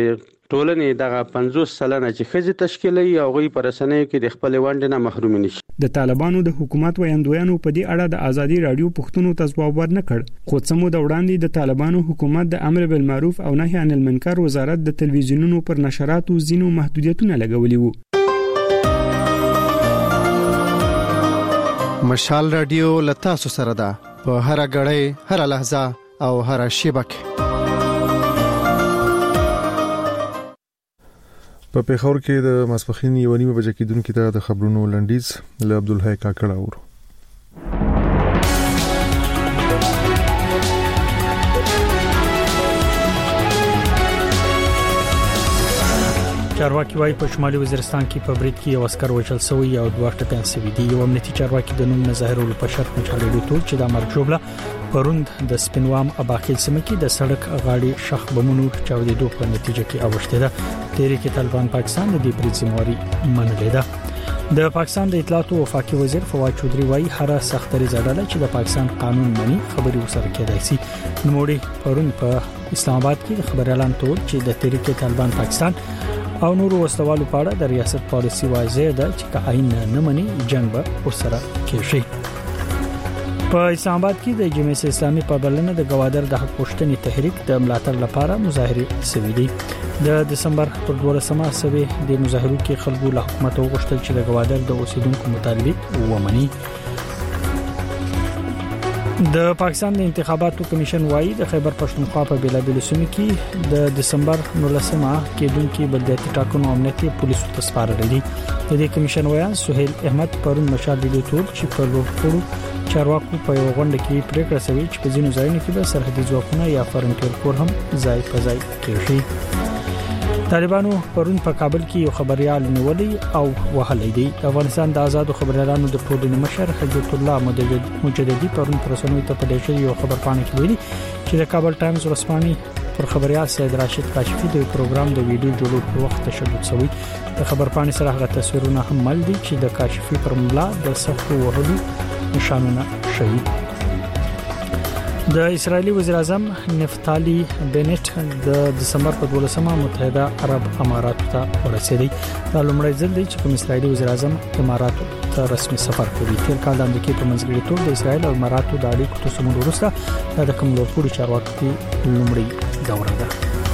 ټولنې دغه پنځوس سلنه چې ښځې تشکیلوي او هغوی په رسنیو کې د خپلې ونډې نه محروم نشي. د طالبانو د حکومت ویاندویانو په دې اړه د ازادي رادیو پښتنو ته ځواب ورنکړ، خو څه موده وړاندې د طالبانو حکومت د امر بالمعروف او نهي عن المنکر وزارت د تلویزیونونو پر نشراتو ځینو محدودیتونه لګولي وو. مشال رادیو لتا سو سره ده په هر غړې هر لحظه او هر شیبه کې. په پیښور کې د ماسپخین یو نیمه بجې کېدونکو ته د خبرونو لنډیز له عبدالحی کاکړ اورو. چارواکي وايي په شمالي وزیرستان کې په برید کې یو عسكر وژل شوی او دوه ټپيان شوي دي. یو امنیتي چارواکي د نوم نظاهر البشر مچالي ټول چې د مرجوبله پروند د سپینوام اباخیل سیمه کې د سړک غاړي شخ بمونو چاودېدو په نتیجه کې اوښته ده. تحریک طالبان پاکستان د دې برید ذمہواری منلې ده. د پاکستان د اطلاعات او وفاقي وزیر فواد چودري وايي هر سخت ریزاډاله چې د پاکستان قانون مني خبري وسره کېدای شي. نوموړي پرون په اسلام آباد کې د خبر اعلان ټول چې د تحریک طالبان پاکستان او نورو وسوالو په اړه د ریاست پالیسي واضح ده چې که آئین نه مني جنگ به ورسره کېږي. په اسلام آباد کې د جمعیت اسلامي په بلنه د گوادر د حق پوښتنې تحریک د ملاتړ لپاره مظاهره شوې دي. د دسمبر پر دولسمه سوي د مظاهرو کې خلکو له حکومت وغوښتل چې د گوادر د اوسیدونکو مطالبه ومني. د پاکستان د انتخاباتو کمیشن وايي د خیبر پښتونخوا په بیلابیلو سیمو کې د دسمبر نولسمه کېدونکو بلدیاتي ټاکنو امنیتي پولیسو ته سپارل دي. د دې کمیشن وایي سہیل احمد پرون مشال دی ټول چې په لوړ چارواکو په یو غونډه کې پریکړه شوې چې په ځینو ځایونو کې به سرحدي ځواکونه یا فرنټیر کور هم ځای په ځای کېږي. طالبانو پرون په کابل کې یو خبريال نیولې او وهلې دي. افغانستان د آزادو خبريالانو د ټولنې مشر حجت الله مجددي پرون پرسنوي ته په دې یو خبر پاڼه کې ویلي چې د کابل ټایمز ورسپاني پر خبريال سید راشد کاشفي د پروګرام د ویډیو جوړولو په وخت تشدد شوی. د خبر پاڼې سره هغه تصویرونه هم مل دي چې د کاشفي پر ملا د سختو وهلو نشانونه شوي. د اسرایلی وزیر اعظم نفتالی بنت د دسمبر په دولسمه متحده عرب امارات ته ورسېدی. دا لومړی ځل دی چې کوم اسرایلی وزیر اعظم امارات ته رسمي سفر کوي. تیر کال د امریکا په منځګړیتوب د اسرایل او اماراتو د اړیکو تصمیم وروسته د کوم لوړپوړي چارواکي لومړی دوره ده.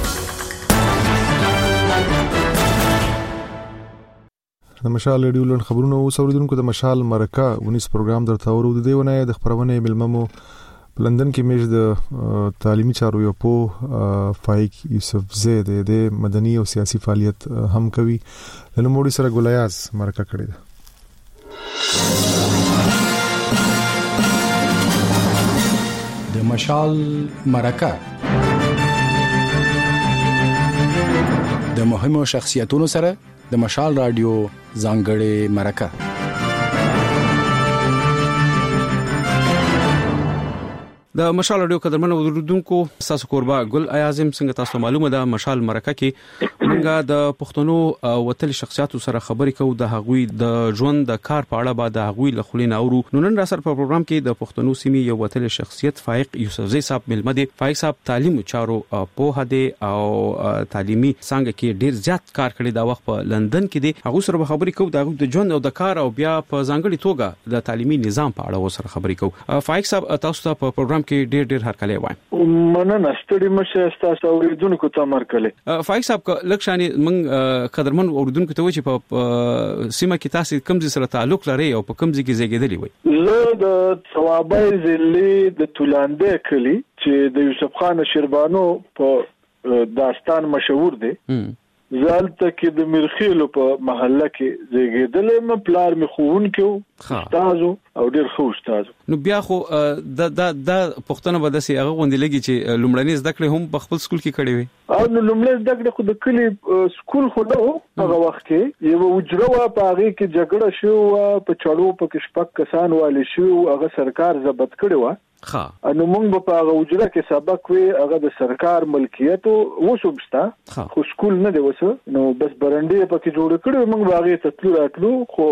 د مشال ریډیو لن خبرونه او اوریدونکو د مشال مرکه ونیس پروګرام درته ورو د دیونه د خبرونه ملممو لندن کې میش د تعلیمي چارو یو په فایق یوسف زید د مدني او سیاسي فعالیت هم کوي. له نوموړي سره ګولیاز مرکه کړی ده. د مشال مرکه د مهمو شخصیتونو سره د مشال رادیو ځانګړې مرکه. د مشال رادیو قدرمن اوریدونکو تاسو کوربه ګل اعظم څنګه تاسو معلومه ده مشال مرکه کې موږ د پښتنو وتل شخصیتو سره خبرې کوو د هغوی د ژوند د کار په اړه بعد هغوی له خلینو اورو. نو نن را سره په پروګرام کې د پښتنو سیمې یو وتل شخصیت فایق یوسف زئی صاحب ملمه دي. فایق صاحب تعلیم چارو په هده او تعلیمي څنګه کې ډیر زیات کار کړی دا وخت په لندن کې دي. هغه سره خبرې کوو د هغوی د ژوند او د کار او بیا په ځانګړي توګه د تعلیمي نظام په اړه سره خبرې کوو. فایق صاحب تاسو ته په پروګرام کې ډیر ډیر هرکلی وایم. مننه ستړي مشه تاسو اوریدونکو ته مرکله. فایق صاحب لکشاني من قدرمن اوریدونکو ته و چې په سیمه کې تاسو کوم ځای سره تعلق لري او په کوم ځای کې زیږیدلی وي؟ زه د ثوابای ضلع د تولاندې کلی چې د یوسف خان شیربانو په داستان مشهور دی. زالته کې د مرخیلو په محله کې زیږیدلې م پلار می خون کې استادو او ډیر خو استاد. نو بیا خو د د د پښتنه بدسي هغه غونډې لګي چې لومړنی زده کړې هم په خپل سکول کې کړې وي. او نو لومړنی زده کړې خو د کلی سکول خو نو هغه وخت کې یو وجروه په هغه کې جګړه شو په چړو په کې شپږ کسان والي شو هغه سرکار ضبط کړی و. ها انو موږ په هغه وجره کې سبق وی هغه د سرکار ملکیت وسوبستا خو سکول نه دی وسه نو بس برنډي په کې جوړ کړو موږ باغې تطلو راتلو خو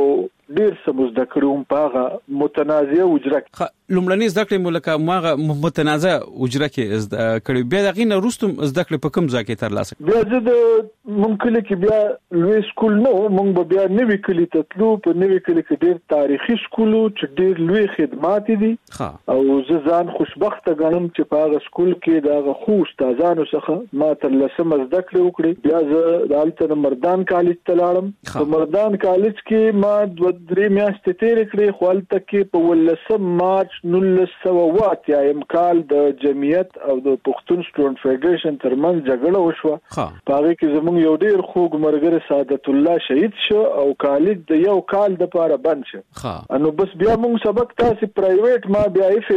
ډیر سم زده کړو په هغه متنازعه اجره لومړنۍ زده کړې ملکه ماغه متنازعه اجره کې زده کړې بیا دغه نه روستم زده کړې په کوم ځای کې ترلاسه بیا زه د مونږ کې بیا لوی سکول نو مونږ بیا نوې کلی ته تلو په نوې کلی کې ډیر تاریخي سکول چې ډیر لوی خدمات دي او زه ځان خوشبخت غنم چې په هغه سکول کې دا خو استادانو څخه ما تر لسمه زده کړې وکړې بیا زه دالته مردان کالج ته لاړم په مردان کالج کې ما دوه درې میاشتې تېرې کړې خو هلته کې په ولسم مارچ نولس سوه اوه اتیایم کال د جمعیت او د پښتون سټوډنټ فدریشن ترمنځ جګړه وشوه په هغه کې زموږ یو ډیر خوږ مرګره سعادت الله شهید شو او کالج د یو کال د پاره بند شو نو بس بیا موږ سبق تاسو پرایویټ ما بیا یې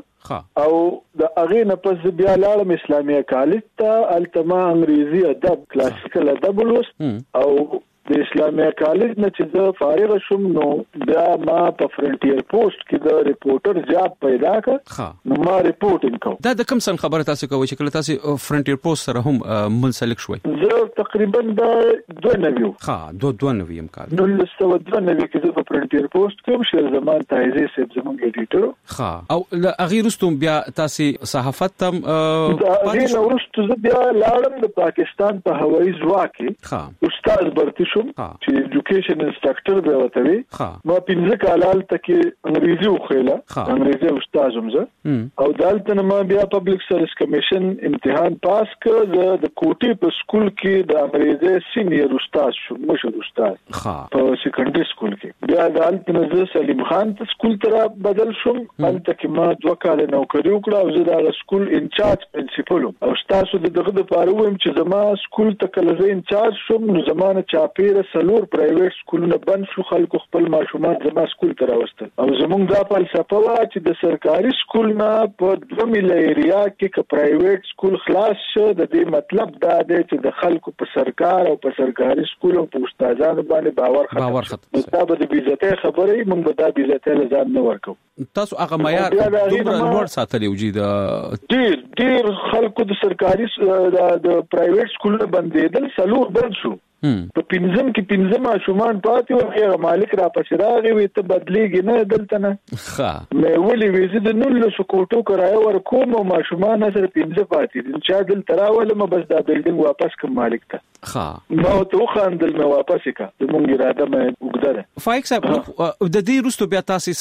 وکړ او د هغه نه پس بیا لاړم اسلامیه کالج ته التما انګریزي ادب کلاسیکل ادب ولوس او د اسلامیه کالج نه چې زه فارغ شوم نو بیا ما په فرنټیر پوسټ کې د ریپورټر جاب پیدا کړ نو ما ریپورټینګ کوم دا د کوم څن خبره تاسو کوي چې کله تاسو فرنټیر پوسټ سره هم منسلک شوي زه تقریبا د دوه نوي ها دوه دوه نوي امکان نو لسته دوه نوي کې زه په فرنټیر پوسټ کې شیر زمان تایزي سیب زموږ ایډیټر ها او اغه رستم بیا تاسو صحافت تم پاتې نو ورسته زه بیا لاړم د پاکستان په هوایي ځواک کې استاد برتی چې ایجوکیشن انسټرکټر به وته وي ما پنځه کال تک انګریزي وخیله انګریزي استاد هم زه او دالته ما بیا پبلک سرویس کمیشن امتحان پاس کړ د کوټي په سکول کې د انګریزي سینیئر استاد شو مشر استاد په سیکنډري سکول کې بیا دالته زه سلیم خان ته سکول ته بدل شوم هلته کې ما دوه کال نوکری وکړه او زه د سکول انچارج پرنسپل او تاسو دغه د پاره ویم چې زما سکول ته کله زه انچارج شوم نو زمانه چاپیره سلور پرایویټ سکولونه بند شو خلکو خپل ماشومان زما سکول ته راوستل او زمونږ دا فلسفه وا چې د سرکاري سکول نه په دوه میله ایریا کې ک پرایویټ سکول خلاص شو د دې مطلب دا دی چې د خلکو په سرکار او په سرکاري سکول او په استادانو باندې باور ختم باور ختم دا به د بیزته خبرې مونږ به دا بیزته لزان نه ورکو تاسو هغه معیار دومره لوړ ساتلی وجي د ډیر ډیر خلکو د سرکاري د پرایویټ سکولونه بندېدل سلور بند شو په پنځم کې پنځم شومان پاتې او هغه مالک را پښې راغی وي ته بدلېږي نه دلته نه ښه مې ولې ویزه د نولس کوټو کرایه ورکوم او ماشومان سره پنځه پاتې دي چې دلته راولم بس دا بلډینګ واپس کوم مالک ته ښه نو ته خاندل مې واپس کا د مونږ اراده مې وګدره فایک صاحب د دې رستو بیا تاسو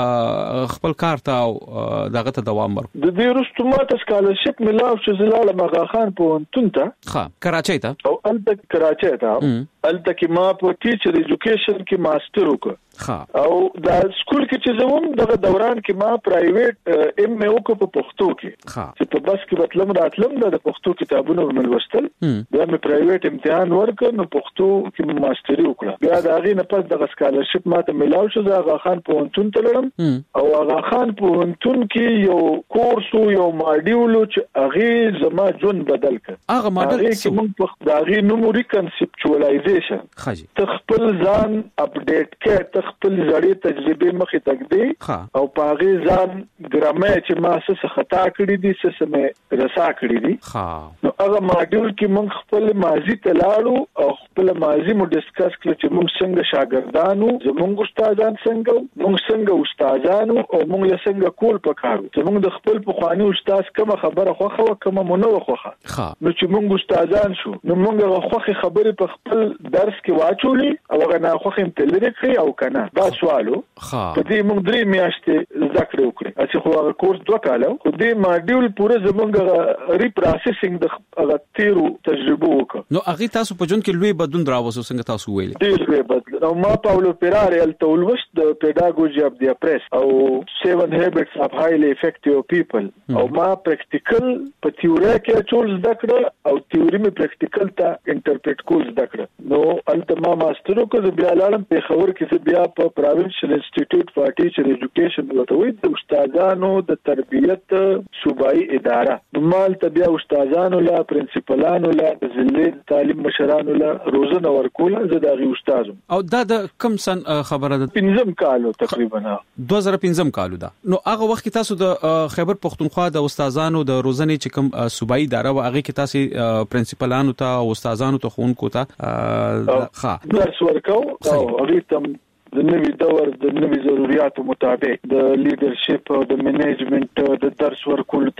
څنګه خپل کار ته دغه ته دوام ورکړ د دې رستو ماته سکالرشپ ملاو چې زلاله مغا خان په انتون ته ښه کراچۍ ته او الته کراچۍ ته الته کې ما په ټیچر ایجوکیشن کې ماستر وکړ او دا سکول کې چې زموږ دغه دوران کې ما پرایویټ ایم ای وکړ په پښتو کې چې په بس کې بتلم راتلم د پښتو کتابونو ولوستل بیا مې پرایویټ امتحان ورکړ نو پښتو کې ماستری وکړه بیا دا غي نه پس د سکالرشپ ماته ملاو شو د آغا خان په انتون تلم او آغا خان په انتون کې یو کورس یو ماډیول چې هغه زما ژوند بدل کړ هغه ماډل چې موږ په دا غي نوموري کنسپچوالایزیشن تخپل ځان اپډیټ کړ خپل ځړې تجربه مخې تک دی او پاغي ځان ګرامر چې ما څه خطا کړی دي څه مې رسا کړی دي نو هغه ماډیول کې موږ خپل ماضي ته لاړو او خپل ماضي مو ډیسکس کړ چې موږ څنګه شاګردانو زموږ استادان څنګه موږ څنګه استادانو او موږ له څنګه کول پکارو چې موږ د خپل پخوانی استاد کومه خبره خوخه او کومه مونږ خوخه نو چې موږ استادان شو نو موږ خوخه خبره په خپل درس کې واچولې او هغه نه خوخه تلری کړی او کنه دا سوالو په دې موږ درې میاشتې ذکر وکړي چې خو هغه کورس دوه کاله خو دې ماډیول پوره زمونږ ری پروسیسینګ د هغه تیرو تجربه وکړه نو هغه تاسو په جون کې لوی بدلون راوځو څنګه تاسو ویل ډېر لوی بدلون او ما پاولو پیراري ال تولوست د پیډاګوژي اف دی پریس او سیون هابټس اف هایلی افیکټیو پیپل او ما پریکټیکل په تیوري کې ټول ذکر او تیوري می پریکټیکل ته انټرپریټ کول ذکر نو الته ما ماستر وکړ بیا لاړم په خبر کې بیا په پروینشل انسټیټیوټ فار ټیچر ایجوکیشن وتوي د استادانو د تربیت صوبایي اداره مال ته بیا استادانو لا پرنسپلانو لا د ضلع تعلیم مشرانو لا روزنه ورکول زه دغه استاد او دا د کم سن خبره ده پنځم کالو تقریبا دوه زره پنځم کالو ده نو هغه وخت تاسو د خیبر پښتونخوا د استادانو د روزنې چې کوم صوبایي اداره و هغه کې تاسو پرنسپلانو ته او استادانو ته خونکو ته ښه درس ورکاو او هغه تم د نوي دور د نوي ضرورتو مطابق د لیدرشپ او د منیجمنت د درس ورکول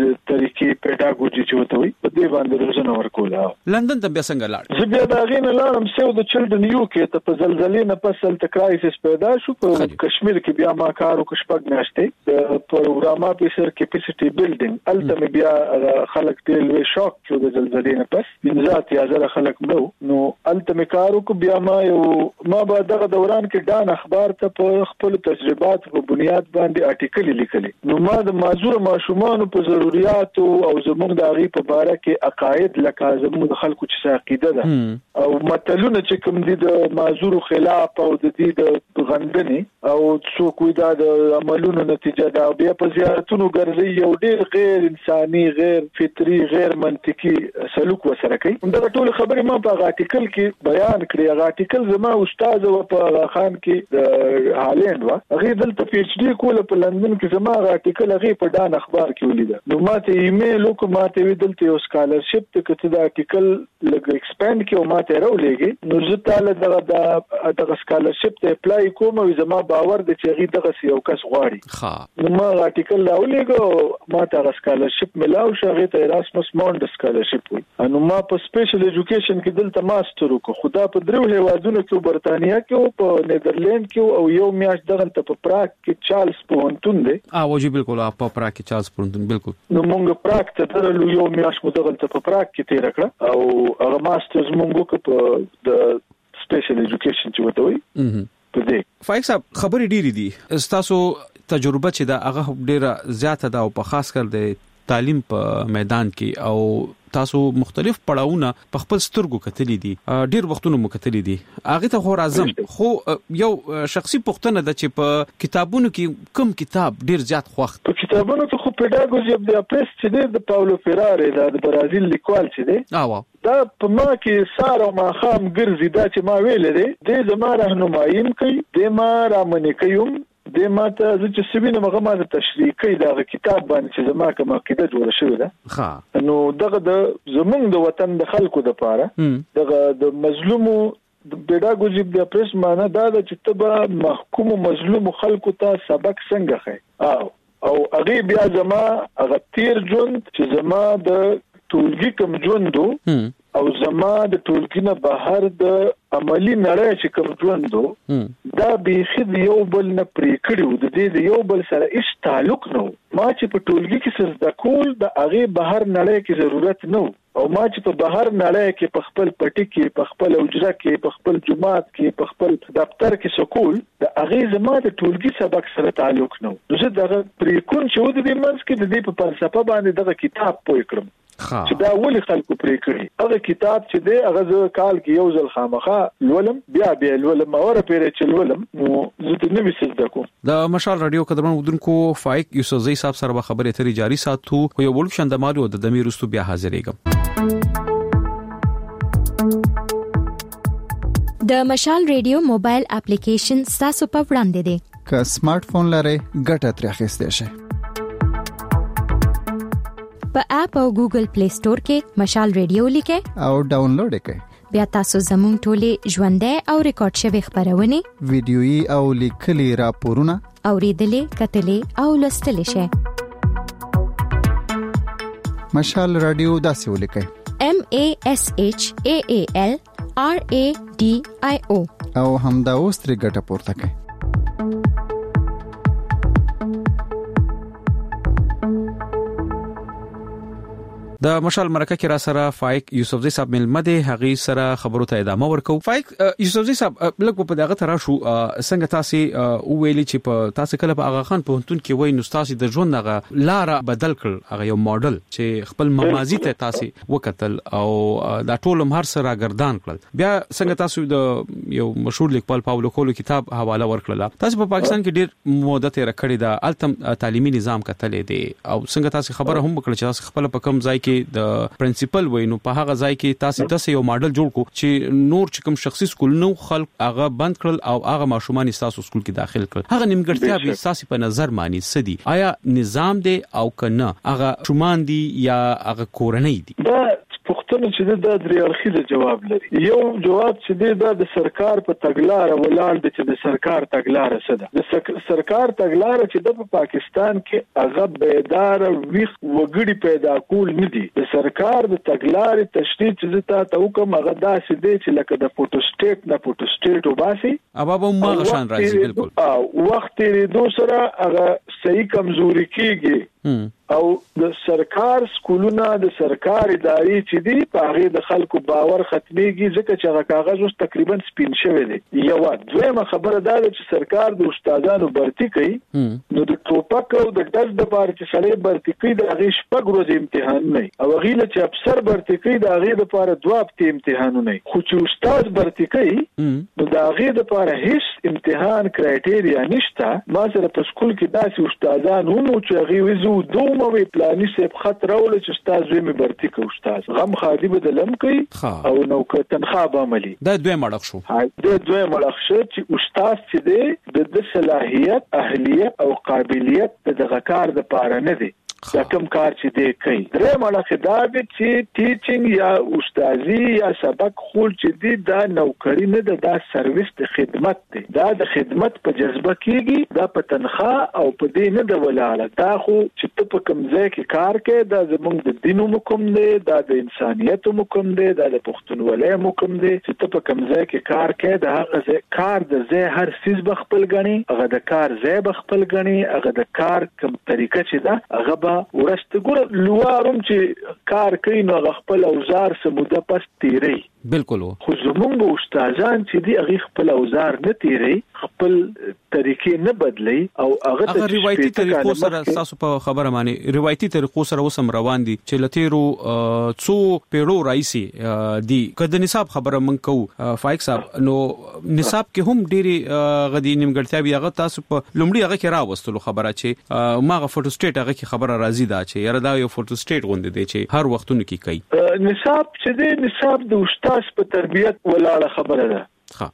طریقې پیډاګوژي چې وته وي په دې باندې روزنه ورکول. لندن ته بیا څنګه لاړ؟ زه بیا دا غینه لاړم سیو د چلډرن یو کې ته په زلزلې نه پس تل کرایسس پیدا شو په کشمیر کې بیا ما کارو کشپګ ناشته د پروګرام افیسر کیپاسټي بیلډینګ الته بیا خلک ډېر وی شوک شو د زلزلې نه پس منځات یا زره خلک نو نو الته کارو کو بیا ما یو ما به دغه دوران کې دان اخبار ته په خپل تجربات په بنیاد باندې آرټیکل لیکلي. نو ما د معذور ماشومان په ضرورت او زموږ د غي په باره کې عقاید لکه زموږ خلکو چې عقیده ده او متلونه چې کوم دي د معذور خلاف او د دې د غندنې او څوک وي دا د عملونو نتیجه ده بیا په زیارتونو ګرځي یو ډېر غیر انساني غیر فطري غیر منطقي سلوک وسره کوي. دا ټول خبرې ما په آرټیکل کې بیان کړی. هغه آرټیکل زما استاد و په خان کې د هالند و هغه دلته پی ایچ ډی کوله په لندن کې زما آرټیکل هغه په دان اخبار کې ولید. نو ماته ایمیل وکړ ماته وی دلته یو سکالرشپ ته کته د آرټیکل لګ ایکسپاند کې او ماته راولېږي. نو زه تعالی دغه دغه سکالرشپ ته اپلای کوم او زما باور د چې هغه دغه یو کس غواړي. ها نو ما آرټیکل راولېږم ماته هغه سکالرشپ ملاو شو هغه ته ایراسمس مونډ سکالرشپ وي. نو ما په سپیشل ایجوکیشن کې دلته ماستر وکړ. خدا په درو هیوادونو کې برتانیا کې او په نیدرلند کې او یو میاشت دغه ته په پراګ کې چارلز پونتون دی. اه وجه بالکل په پراګ کې چارلز پونتون بالکل. نو مونږ پراګ ته درلو یو میاشت مو دغه ته په پراګ کې تیر کړ او هغه ماسترز مونږ کو په د سپیشل ایجوکیشن چې وته وي. په دې فایق صاحب خبرې ډېری دي تاسو تجربه چې دا هغه ډېره زیاته ده او په خاص کر د تعلیم په میدان کې او تاسو مختلف پړاوونه په خپل سترګو کتلې دي ډېر وختونه مو کتلې دي هغه ته خو راځم خو یو شخصي پوښتنه ده چې په کتابونو کې کوم کتاب ډېر زیات خوښ په کتابونو کې خو پیډاګوژي اف د اپریس چې د پاولو فیراري د برازیل لیکوال چې دی اه دا په ما کې سار او ماخام ګرځي دا چې ما ویل دي د زما راهنمایي کوي د ما رامنې کوي د ماته چې سوینه مغه ما د تشریح کوي دا کتاب باندې چې زما کوم عقیده جوړه شوې ده. ها نو دغه د زمونږ د وطن د خلکو د پاره دغه د مظلومو د پیډاګوژي د پریس معنی دا د چې تبه محکوم مظلوم خلکو ته سبق څنګه خي او او هغه بیا زما هغه تیر ژوند چې زما د ټولګي کوم ژوندو او زما د ټولګي نه بهر د عملی نړۍ چې کوم ژوندو دا به یو بل نه پرې کړیو د دې یو بل سره هیڅ تعلق نه ما چې په ټولګي کې سر د کول د هغه بهر نړۍ کې ضرورت نه او ما چې په بهر نړۍ کې په خپل پټي کې په خپل اوجره کې په خپل جماعت کې په خپل دفتر کې سکول د هغه زما د ټولګي سبق سره تعلق نه نو زه دغه پرې کون چې و د دې منځ کې د دې په فلسفه باندې دغه کتاب پوي کړم چې دا ولې خلکو پرې کړی هغه کتاب چې دی هغه زه کال کې یو ځل خامخا لولم بیا بیا لولم اوره پیرې چې لولم نو زه د نوې څه زده کوم. د مشال رادیو قدرمن ودونکو فایق یوسفزئی صاحب سره خبرې اترې جاری ساتو خو یو ولف شندمالو د دمیر رستو بیا حاضرېږم. د مشال رادیو موبایل اپلیکیشن تاسو په وړاندې دی که سمارټ فون لرئ ګټه ترې اخیستئ شئ. په اپ او ګوګل پلی سٹور کې مشال رادیو لیکئ او ډاونلوډ کړئ. بیا تاسو زموږ ټولې ژوندۍ او ریکارډ شوی خبرونه ویډیويي او لیکلي راپورونه اوریدلې کتلې او لوستلې شئ. مشال رادیو داسې ولیکئ M A S H A A L R A D I O او همدا اوس ترې ګټه پورته کړئ. د مشال مرکه کې را سره فایق یوسفزئی صاحب ملمده هغه سره خبرو ته ادامه ورکو. فایق یوسفزئی صاحب لکه په دغه تر شو څنګه تاسو ویلي چې په تاسو کله په اغا خان په هنتون کې وای نو تاسو د ژوند هغه لار بدل کړ هغه یو ماډل چې خپل ممازی ته تاسو وکتل او دا ټول مهر سره ګردان کړل. بیا څنګه تاسو د یو مشهور لیکوال پاولو کولو کتاب حواله ورکړل. تاسو په پاکستان کې ډیر مدته تیر کړی دا التم تعلیمي نظام کتلې دي او څنګه تاسو خبره هم وکړه چې تاسو خپل په کم ځای کې د پرنسپل وینو په هغه ځای کې تاسو د یو ماډل جوړ کو چې نور چې کوم شخصي سکول نو خلک هغه بند کړل او هغه ماشومان تاسو سکول کې داخل کړل. هغه نیمګړتیا به تاسو په نظر مانی سدي آیا نظام دی او کنه هغه شومان دي یا هغه کورنۍ دي؟ دا پوښتنه چې د درې اړخیزه جواب لري. یو جواب چې د سرکار په تګلارې ولاړ دی چې د سرکار تګلارې څه ده. د سرکار تګلارې چې د پاکستان کې هغه بیدار ویښ وګړي پیدا کول نه دي. د سرکار د تګلارې تشریح چې تاسو حکم هغه داسې دی چې لکه د فوټو سټیټ نه فوټو سټیټ وباسي ابا به ما غشان راځي. بالکل او وخت لري دوسره هغه صحیح کمزوري کیږي او د سرکار سکولونه د سرکار ادارې چې دي په هغه د خلکو باور ختميږي ځکه چې هغه کاغذ اوس تقریبا سپین شوی دی. یو دویمه خبره دا ده چې سرکار د استادانو برتی کوي نو د ټوپک او د ډز د پاره چې سړی برتی کوي د هغه شپږ ورځې امتحان نه او غیله چې افسر برتی کوي د هغه لپاره دوه هفته امتحان نه خو چې استاد برتی کوي نو د هغه لپاره هیڅ امتحان کرایټیریا نشته. ما سره په سکول کې داسې استادان وو چې هغه وزو دوه مو پلاني سیب خط راول چې استاد زمي برتی کو استاد غم خادي بدلم کوي او نو ک تنخواه به عملي. دا دوی مړخ شو. دا دوی مړخ شو چې استاد چې دی د صلاحيت اهلیت او قابلیت د دغه کار د پاره نه دی. دا کوم کار چې دی کوي. درې مړخ دا دی چې ټیچینګ یا استادي یا سبق خول چې دی دا نوکری نه ده، دا سرویس د خدمت دی. دا د خدمت په جذبه کېږي، دا په تنخواه او په دې نه ده ولاړه. دا خو چې ته په کوم ځای کې کار کوي دا زموږ د دینو حکم دی، دا د انسانیت حکم دی، دا د پښتونولۍ حکم دی چې ته په کوم ځای کې کار کوي دا هغه کار د ځای هر څه بخپل غني، هغه د کار ځای بخپل غني، هغه د کار کوم طریقه چې دا هغه ورسته ګور لوارم چې کار کوي نو خپل اوزار سموده پس تیری. بالکل. خو زمونږ استادان چې دی هغه خپل اوزار نه تیری، خپل طریقې نه بدلی او هغه هغه روایتي طریقو سره تاسو په خبره معنی روایتي طریقو سره وسم روان دي چې لتیرو څو پیړو راځي دي. کله نصاب خبره من کو فایق صاحب نو نصاب کې هم ډيري غدي نیمګړتیا بیا هغه تاسو په لومړي هغه کې راوستلو خبره چې ماغه فوټو سټیټ هغه کې خبره راځي دا چې یاره دا یو فوټو سټیټ غونډه دی چې هر وختونو کې کوي. نصاب چې دی نصاب د استاد په تربيت ولاړه خبره ده.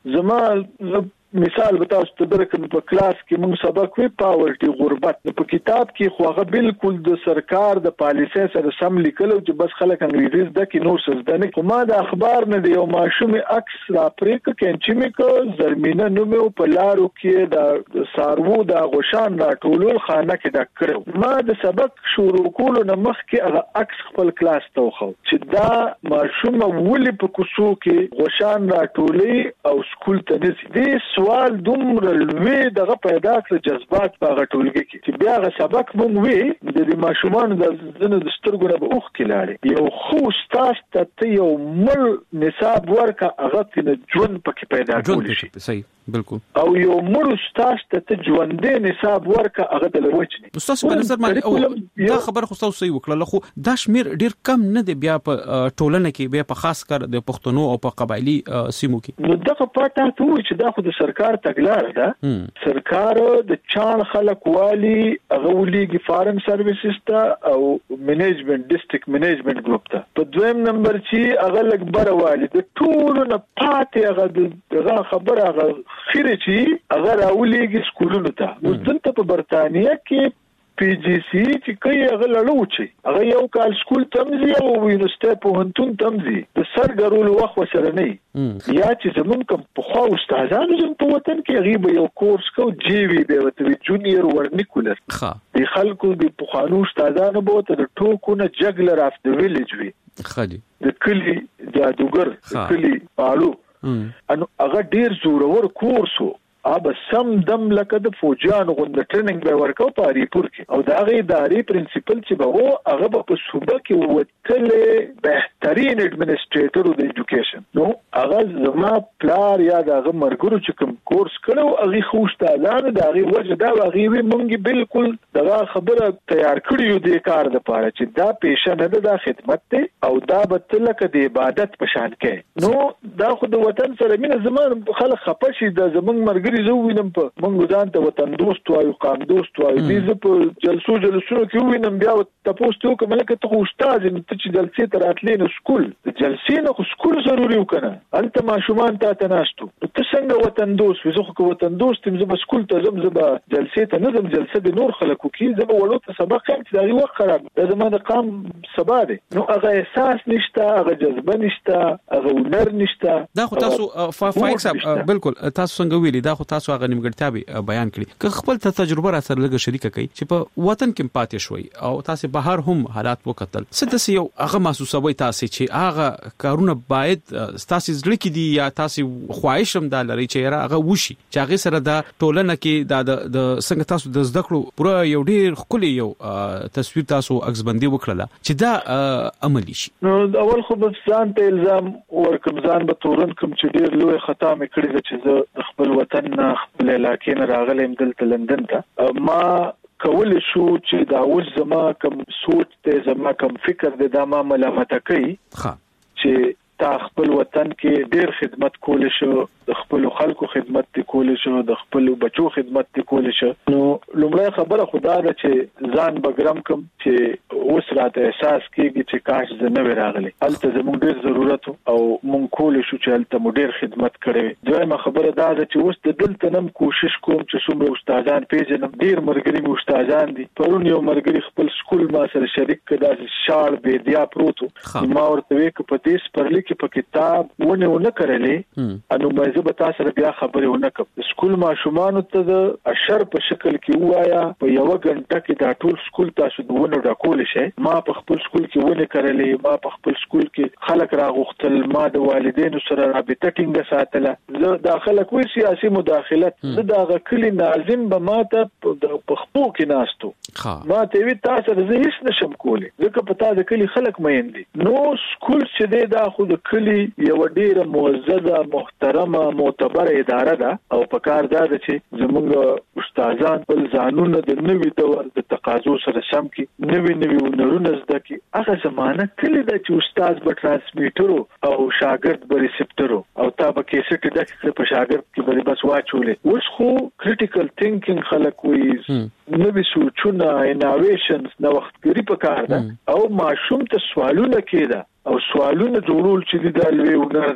زما مثال به تاسو ته درکړم په کلاس کې موږ سبق وی پاورټي غربت په کتاب کې خو هغه بالکل د سرکار د پالیسۍ سره سم لیکلو چې بس خلک انګریزي زده کې نور څه زده نه. کومه د اخبار نه دی یو ماشوم عکس را پرې ک کینچمه ک زرمینه نومو په لارو کې د سارو د غشان را ټولول خانه کې د کړو. ما د سبق شروع کولو نه مخکې هغه عکس خپل کلاس ته وخو چې دا ماشوم ولې په کوڅو کې غشان را ټولي او سکول ته نشي. دې سوال دومره لوی دغه پیدا کړ جذبات په غټولګي کې چې بیا غ سبق مونږ وی د ماشومان د زنه د سترګو نه اوخ کلاړي. یو خو استاد ته یو مل نصاب ورکا هغه د ژوند پکې پیدا کول شي. صحیح. بالکل. او یو مل استاد ته ژوندې نصاب ورکا هغه د لوچني. استاد په نظر باندې دا خبر خو تاسو صحیح وکړه خو دا شمیر ډیر کم نه دی بیا په ټولنه کې بیا په خاص کر د پښتنو او په قبایلی سیمو کې. نو دغه پټه ته چې دا خو د سرکار تګلار ده. سرکار د چان خلک والی هغه ولېږي فارم سرویسز ته او منیجمنت ډیسټریکټ منیجمنت ګروپ ته. په دویم نمبر چې هغه لګبر والی د ټول نه پاتې هغه دغه خبره هغه خیره چې هغه راولېږي سکولونو ته. اوس دلته په برتانیې کې پی جی سی چې کوي هغه لړوچي هغه یو کال سکول تمزي او یونیورسيټي په هنتون تمزي د سرګرولو وخت وسره نه یا چې زمون کوم په خو استادانو زم په وطن کې غیب یو کورس کو جی وی به وته جونیئر ورنیکولر ښه د خلکو د په خانو استادانو به ته د ټوکونه جګلر اف د ویلیج وی خالي د کلی جادوګر د کلی پالو انو هغه ډیر زورور کورس وو. اب سم دم لکه د فوجان غوند ټریننګ به ورکو په اړیپور کې او دا غي اداري پرنسپل چې به وو هغه په صوبه کې وتل بهترین اډمنسټریټر د ایجوکیشن. نو هغه زما پلار یا دغه مرګرو چې کوم کورس کړو هغه خو استادانو دا غي وجه دا غي مونږ بالکل دغه خبره تیار کړیو د کار د پاره چې دا پیشه نه ده د خدمت ته او دا به لکه د عبادت په شان کې. نو دا خو د وطن سره مینه زمون خلک خپشي د زمون مرګ زه وینم په مونږ ځان ته وطن دوست وایو قام دوست وایو دې زه په جلسو جلسو کې وینم بیا تاسو ته کوم لکه ته استاد ته چې جلسې تر اتلې نو سکول جلسې نه خو سکول ضروري وکنه انت ماشومان ته تناستو ته څنګه وطن دوست وزخه کو وطن دوست تم زب سکول ته زم زب جلسې ته نظم جلسه د نور خلکو کې زب وړو ته سبق هم چې دا وخت خراب دا زموږ قام سبا دی نو هغه احساس نشته هغه جذبه نشته هغه ونر نشته دا خو تاسو فایک صاحب بالکل تاسو څنګه ویلي دا خو تاسو هغه نیمګړتیا بیان کړي که خپل تجربه را سره لږه شریکه کړئ چې په وطن کې پاتې شوي او تاسو بهر هم حالات وکتل څه د یو هغه محسوسوي تاسو چې هغه کارونه باید تاسو ځل کې دي یا تاسو خواهش هم دا لري چې هغه وشي چې هغه سره د ټولنه کې د د څنګه تاسو د زده کړو پوره یو ډیر خولي یو تصویر تاسو عکسبندي وکړه چې دا عملی شي. نو اول خو بس ځان ته الزام ورکم ځان به تورن کوم چې ډیر لوی خطا مې کړې چې زه خپل وطن نه خپل علاقې نه راغلم دلته لندن ته ما کول شو چې دا اوس زما کوم سوچ ته زما کوم فکر د دما ملامت کوي ها چې تا خپل وطن کې ډیر خدمت کول شو د خپل خلکو خدمت کول شو د خپل بچو خدمت کول شو نو لومړی خبره خدا ده چې ځان بګرام کوم چې اوس راته احساس کیږي چې کاش زه نه راغلی هلته زموږ ډیر ضرورت او مونږ کول شو چې هلته مو ډیر خدمت کړی دویمه خبره دا ده چې اوس د دلته نم کوشش کوم چې څومره استادان پیژنم ډیر مرګري مو استادان دي پرون یو مرګري خپل سکول ما سره شریک کړه شاړ به دیا پروتو ما ورته وې په دې سپرلی کې په کتاب ونه ونه کړلې انو مې زه به تاسو سره بیا خبرې ونه کوم سکول ماشومان ته د اشر په شکل کې وایا په یو غنټه کې دا ټول سکول تاسو دونه ډاکول شي ما په خپل سکول کې ونه کړلې ما په خپل سکول کې خلک راغختل ما د والدینو سره رابطه ټینګه ساتله زه داخله کوي سیاسي مداخلت زه دا غکلی ناظم به ما ته په خپو کې ناستو ما ته وی تاسو زه هیڅ نشم کولی ځکه په تاسو کلی خلک مېن دي نو سکول چې دا خو د کلی یو ډیره معززه محترمه معتبره اداره ده او په کار دا ده چې زموږ استادان بل ځانونه د نوې دور د تقاضو سره سم کې نوې نوې ونرونه زده کی هغه زمانہ کلی ده چې استاد به ترانسمیټر او شاګرد به ریسپټر او تا به کیسټ د په شاګرد کې به بس واچولې اوس خو کریټیکل تھینکینګ خلک وي نوې سوچونه انوویشنز نو وختګری په کار ده او ماشوم ته سوالونه کېده او سوالونه جوړول چې د لوی ونر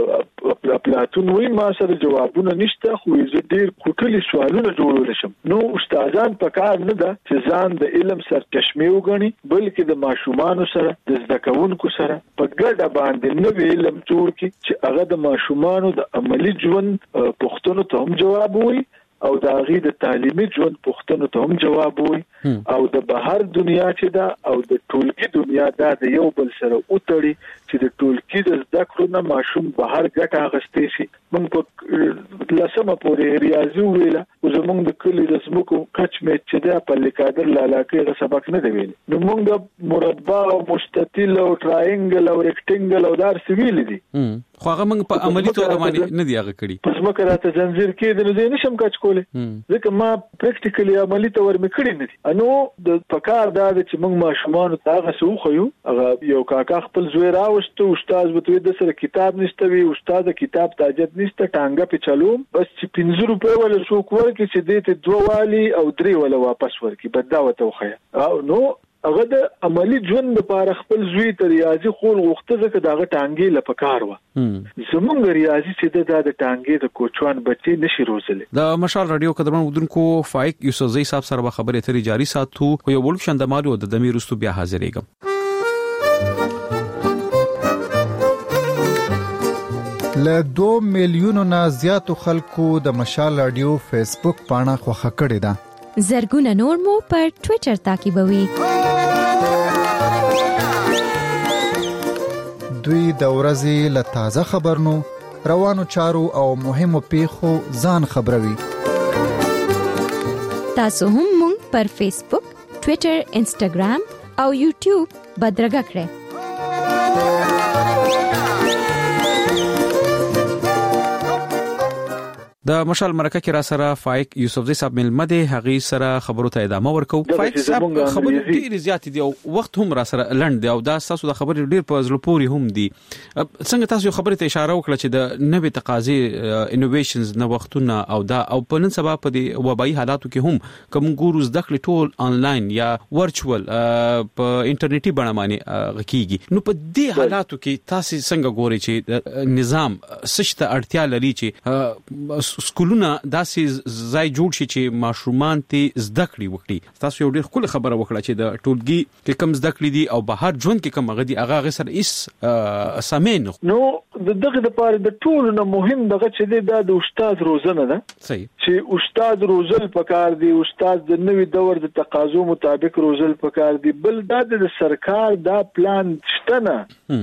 دي افلاطون وی ما سره جوابونه نشته خو زه ډیر کوټلي سوالونه جوړول شم نو استادان په کار نه ده چې ځان د علم سرچشمه وګڼي بلکې د ماشومان سره د زده کوونکو سره په ګډه باندې نوې علم جوړ کړي چې هغه د ماشومان د عملی ژوند پوښتنو ته هم جواب وي او د هغه د تعلیمي ژوند پوښتنو ته هم جواب وي او د بهر دنیا چې دا او د ټولګي دنیا دا د یو بل سره اوتړي چې د ټولګي د زده کړو نه ماشوم بهر ګټه اخیستي شي موږ په لسمه پورې ریاضي ویله او زموږ د کلی د سمکو کچ میچ چې دا په لیکادر لالاکه غ سبق نه دی ویل نو موږ د مربع او مستطیل او ټراینګل او ریکټنګل او دار سویل دي خو هغه موږ په عملی توګه باندې نه دی هغه کړی پس مکه راته زنجیر کې د نه نشم کچ کوله ځکه ما پریکټیکلی عملی تور مې کړی نه دي انو د پکار دا چې موږ ماشومان ته هغه سو خو یو هغه یو کاکا خپل زوی راوستو استاد وته د سره کتاب نشته وی استاد کتاب تاجت نشته ټانګه په چلو بس چې پنځه روپے ولا سو کور کې چې دې ته دوه والی او درې ولا واپس ورکی بداوته وخه او نو هغه د عملی ژوند لپاره خپل زوی ته ریاضي خول غوښته ځکه داغه ټانګي لپاره و زمونږ ریاضي چې د ټانګي د کوچوان بچي نشي روزلې د مشال رادیو قدرمن ودونکو فایق یوسفزئی صاحب سره خبرې اترې جاری ساتو یو بل شندمالو د دمیر رستو بیا حاضرېږم له دوه میلیونو نه زیاتو خلکو د مشال رادیو فیسبوک پاڼه خوښه کړې ده زرګونه نور مو پر ټوئیټر تعقیبوي دوی د ورځې له تازه خبرونو روانو چارو او مهمو پیښو ځان خبروي تاسو هم مونږ پر فیسبوک ټوئیټر انسټاګرام او یوټیوب بدرګه کړئ د مشال مرکه کې را سره فایق یوسفزی صاحب ملمده هغه سره خبرو ته ادامه ورکو. فایق صاحب خبرې ډېر زیات دي او وخت هم را سره لند دی او دا تاسو د خبرې ډېر په زړه پورې هم دي. څنګه تاسو خبرې ته اشاره وکړه چې د نوې تقاضې انوویشنز نو وختونه او دا او په نن سبا په دې وبایي حالاتو کې هم کوم ګورو زده کړې ټول انلاین یا ورچوال په انټرنیټي بڼه باندې غکیږي. نو په دې حالاتو کې تاسو څنګه ګورئ چې نظام سشته اړتیا لري چې سکولونه داسې ځای جوړ شي چې ماشومان ته زده کړې وکړي؟ تاسو یو ډېر خپل خبره وکړه چې د ټولګي کې کم زده کړې دي او بهر ژوند کې کم غدي هغه غسر اس سامین. نو د دغه لپاره د ټولو نه مهم دغه چې د استاد روزنه ده. صحیح. چې استاد روزل پکار دی، استاد د نوې دور د تقاضو مطابق روزل پکار دی. بل دا د سرکار دا پلان شته نه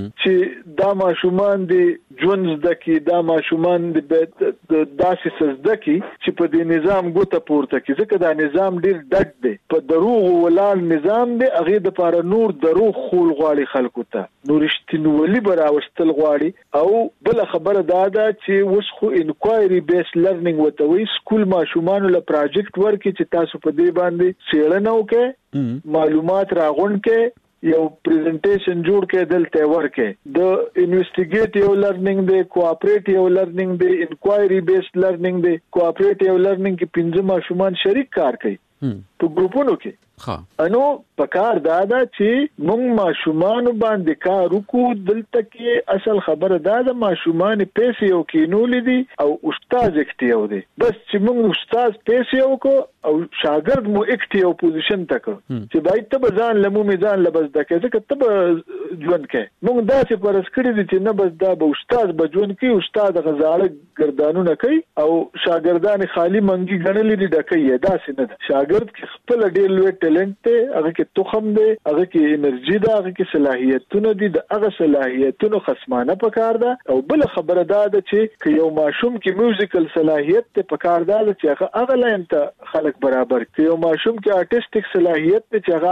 چې دا ماشومان دی ژوند زده کی، دا ماشومان دی داسې سزده کی چې په دې نظام ګوته پورته کی، ځکه دا نظام ډیر ډډ دی، په دروغ ولال نظام دی. هغه د لپاره نور دروغ خول غواړي خلکو ته، نور رښتینولي براوستل غواړي. او بل خبره دا ده چې اوس خو انکوایري بیس لرنینګ وته وي، سکول ماشومان له پروجیکټ ورکي چې تاسو په دې باندې څېړنه وکړئ، معلومات راغونډ کړئ، یو پریزنټیشن جوړ کړئ، دلته ورکړئ. د انویسټیګیټیو لرنینګ دی، کوآپریټیو لرنینګ دی، انکوایري بیس لرنینګ دی. کوآپریټیو لرنینګ کې پنځه ماشومان شریک کار کوي په ګروپونو کې. ها انو پکار دادا چې مونږ ماشومان باندې کار وکړو. دلته کې اصل خبره دا ده ماشومان پیسې یو کینولې دي او استاد اکټیو دی. بس چې مونږ استاد پیسې وکړو او شاګرد مو اکټیو پوزیشن تک چې باید ته ځان لمو میزان لبس دکې ځکه ته ژوند کې. مونږ دا چې پرس کړی دي چې نه بس دا به استاد به ژوند کې، استاد غزاړه ګردانونه کوي او شاګردان خالی منګي غنلې دي ډکې. دا څه نه شاګرد کې خپل ډیر لوی ټیلنټ ته، هغه کې تخم دی، هغه کې انرژي ده، هغه کې صلاحیتونه دي. د هغه صلاحیتونو خصمانه پکار ده. او بل خبره ده چې یو ماشوم کې میوزیکل صلاحیت ته پکار ده چې هغه لاین ته خلک برابر کړي. یو ماشوم کې آرټیسټیک صلاحیت ته چې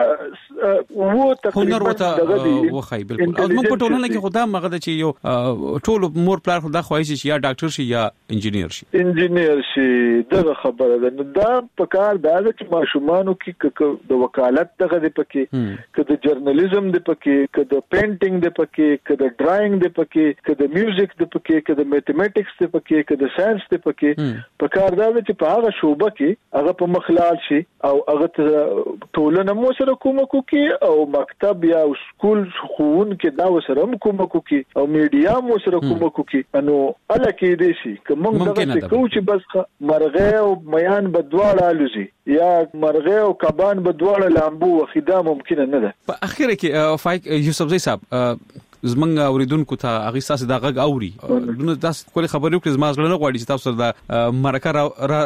هغه وو تقریبا دغه دی وخی. بالکل. او موږ په ټولنه کې خدای مغه چې یو ټول مور پلار خدای خوایي چې یا ډاکټر شي یا انجینیر شي. انجینیر شي دغه خبره ده. دا پکار ده چې ماشومانو کې د وکالت دغه د پکې، که د جرنالیزم د پکې، که د پینټینګ د پکې، که د ډرایینګ د پکې، که د میوزیک د پکې، که د میتھمیټکس د پکې، که د ساينس د پکې. پکار دا چې په هغه شوبه کې هغه په مخلال شي او هغه ټولنه مو سره کومک کوي او مکتب یا سکول خون کې دا وسره کومک کوي او میډیا مو سره کومک کوي. نو الکه دې شي کوم دغه کو چې بس مرغه او میان بدواړه الوزي یا مرغه او کبان بدواړه لامبو وخدا ممکن نه ده. په اخر کې فایق یوسفزی صاحب زمنګ اوریدونکو ته هغه ساسه د غږ اوري دونه تاسو کولی خبرې وکړئ. زما ځل نه غواړي چې تاسو د مرکه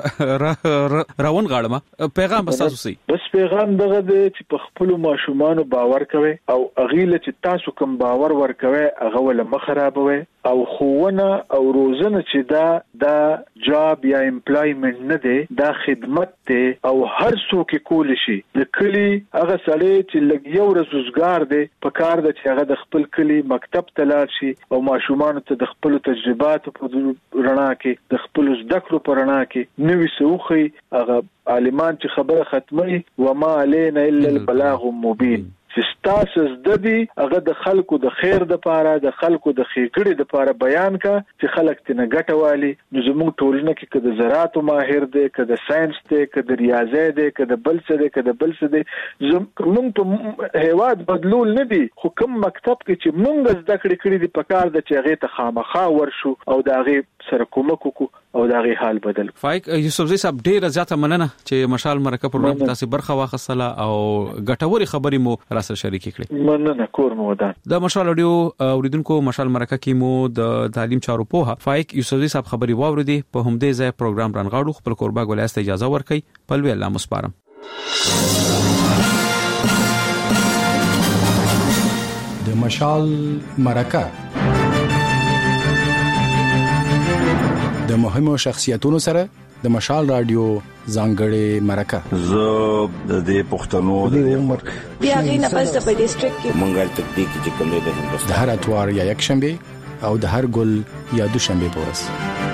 راون غاړم پیغام بس تاسو سي بس پیغام دغه چې په خپل ماشومان باور کوي او اغیله چې تاسو کوم باور ورکوي هغه ول مخربوي او خوونه او روزنه چې دا دا جاب یا امپلایمنت نه دی، دا خدمت دی او هر څوک کول شي. د کلی هغه سړی چې لګ یو روزګار دی په کار د چې هغه د خپل کلی مکتب ته لاړ شي او ماشومان ته د خپل تجربات په رڼا کې د خپل زده کړو په رڼا کې نوې سوخي هغه عالمان چې خبره ختمي وما علينا الا البلاغ المبين. چې تاسو د دې هغه د خلکو د خیر د پاره د خلکو د خېګړې د پاره بیان کا چې خلک ته نه ګټه والی. نو زموږ ټولنه کې کده زراعت ماهر دی، کده ساينس دی، کده ریاضي دی، کده بل څه دی، کده بل څه دی. زموږ په هیواد بدلول نه دي، خو کوم مکتب کې چې مونږ زده کړې کړې دي په کار د چې هغه ته خامخا ورشو او د هغه سره کومک وکړو او د هغه حال بدل. فایق یوسفزی صاحب ډیر زیاته مننه چې مشال مرکه پروګرام تاسو برخه واخصله او ګټوري خبرې مو را سره شریک کړې. مننه کور مو ودان. د مشال اډیو اوریدونکو مشال مرکه کې مو د تعلیم چارو په فایق یوسفزی صاحب خبري واوریدي. په همدې ځای پروګرام رانغاړو. خپل قربا ګولایست اجازه ورکړئ. پلوي الله مسپارم. د مشال مرکه د مهمو شخصیتونو سره د مشال رادیو ځانګړې مرکه. زه د دې پښتنو د عمر بیا غي نه پس په ډیسټریکټ کې مونږه تکتیک چې کوم د هندوستان د هر اتوار یا یک شنبه او د هر ګل یا دوشنبه پورس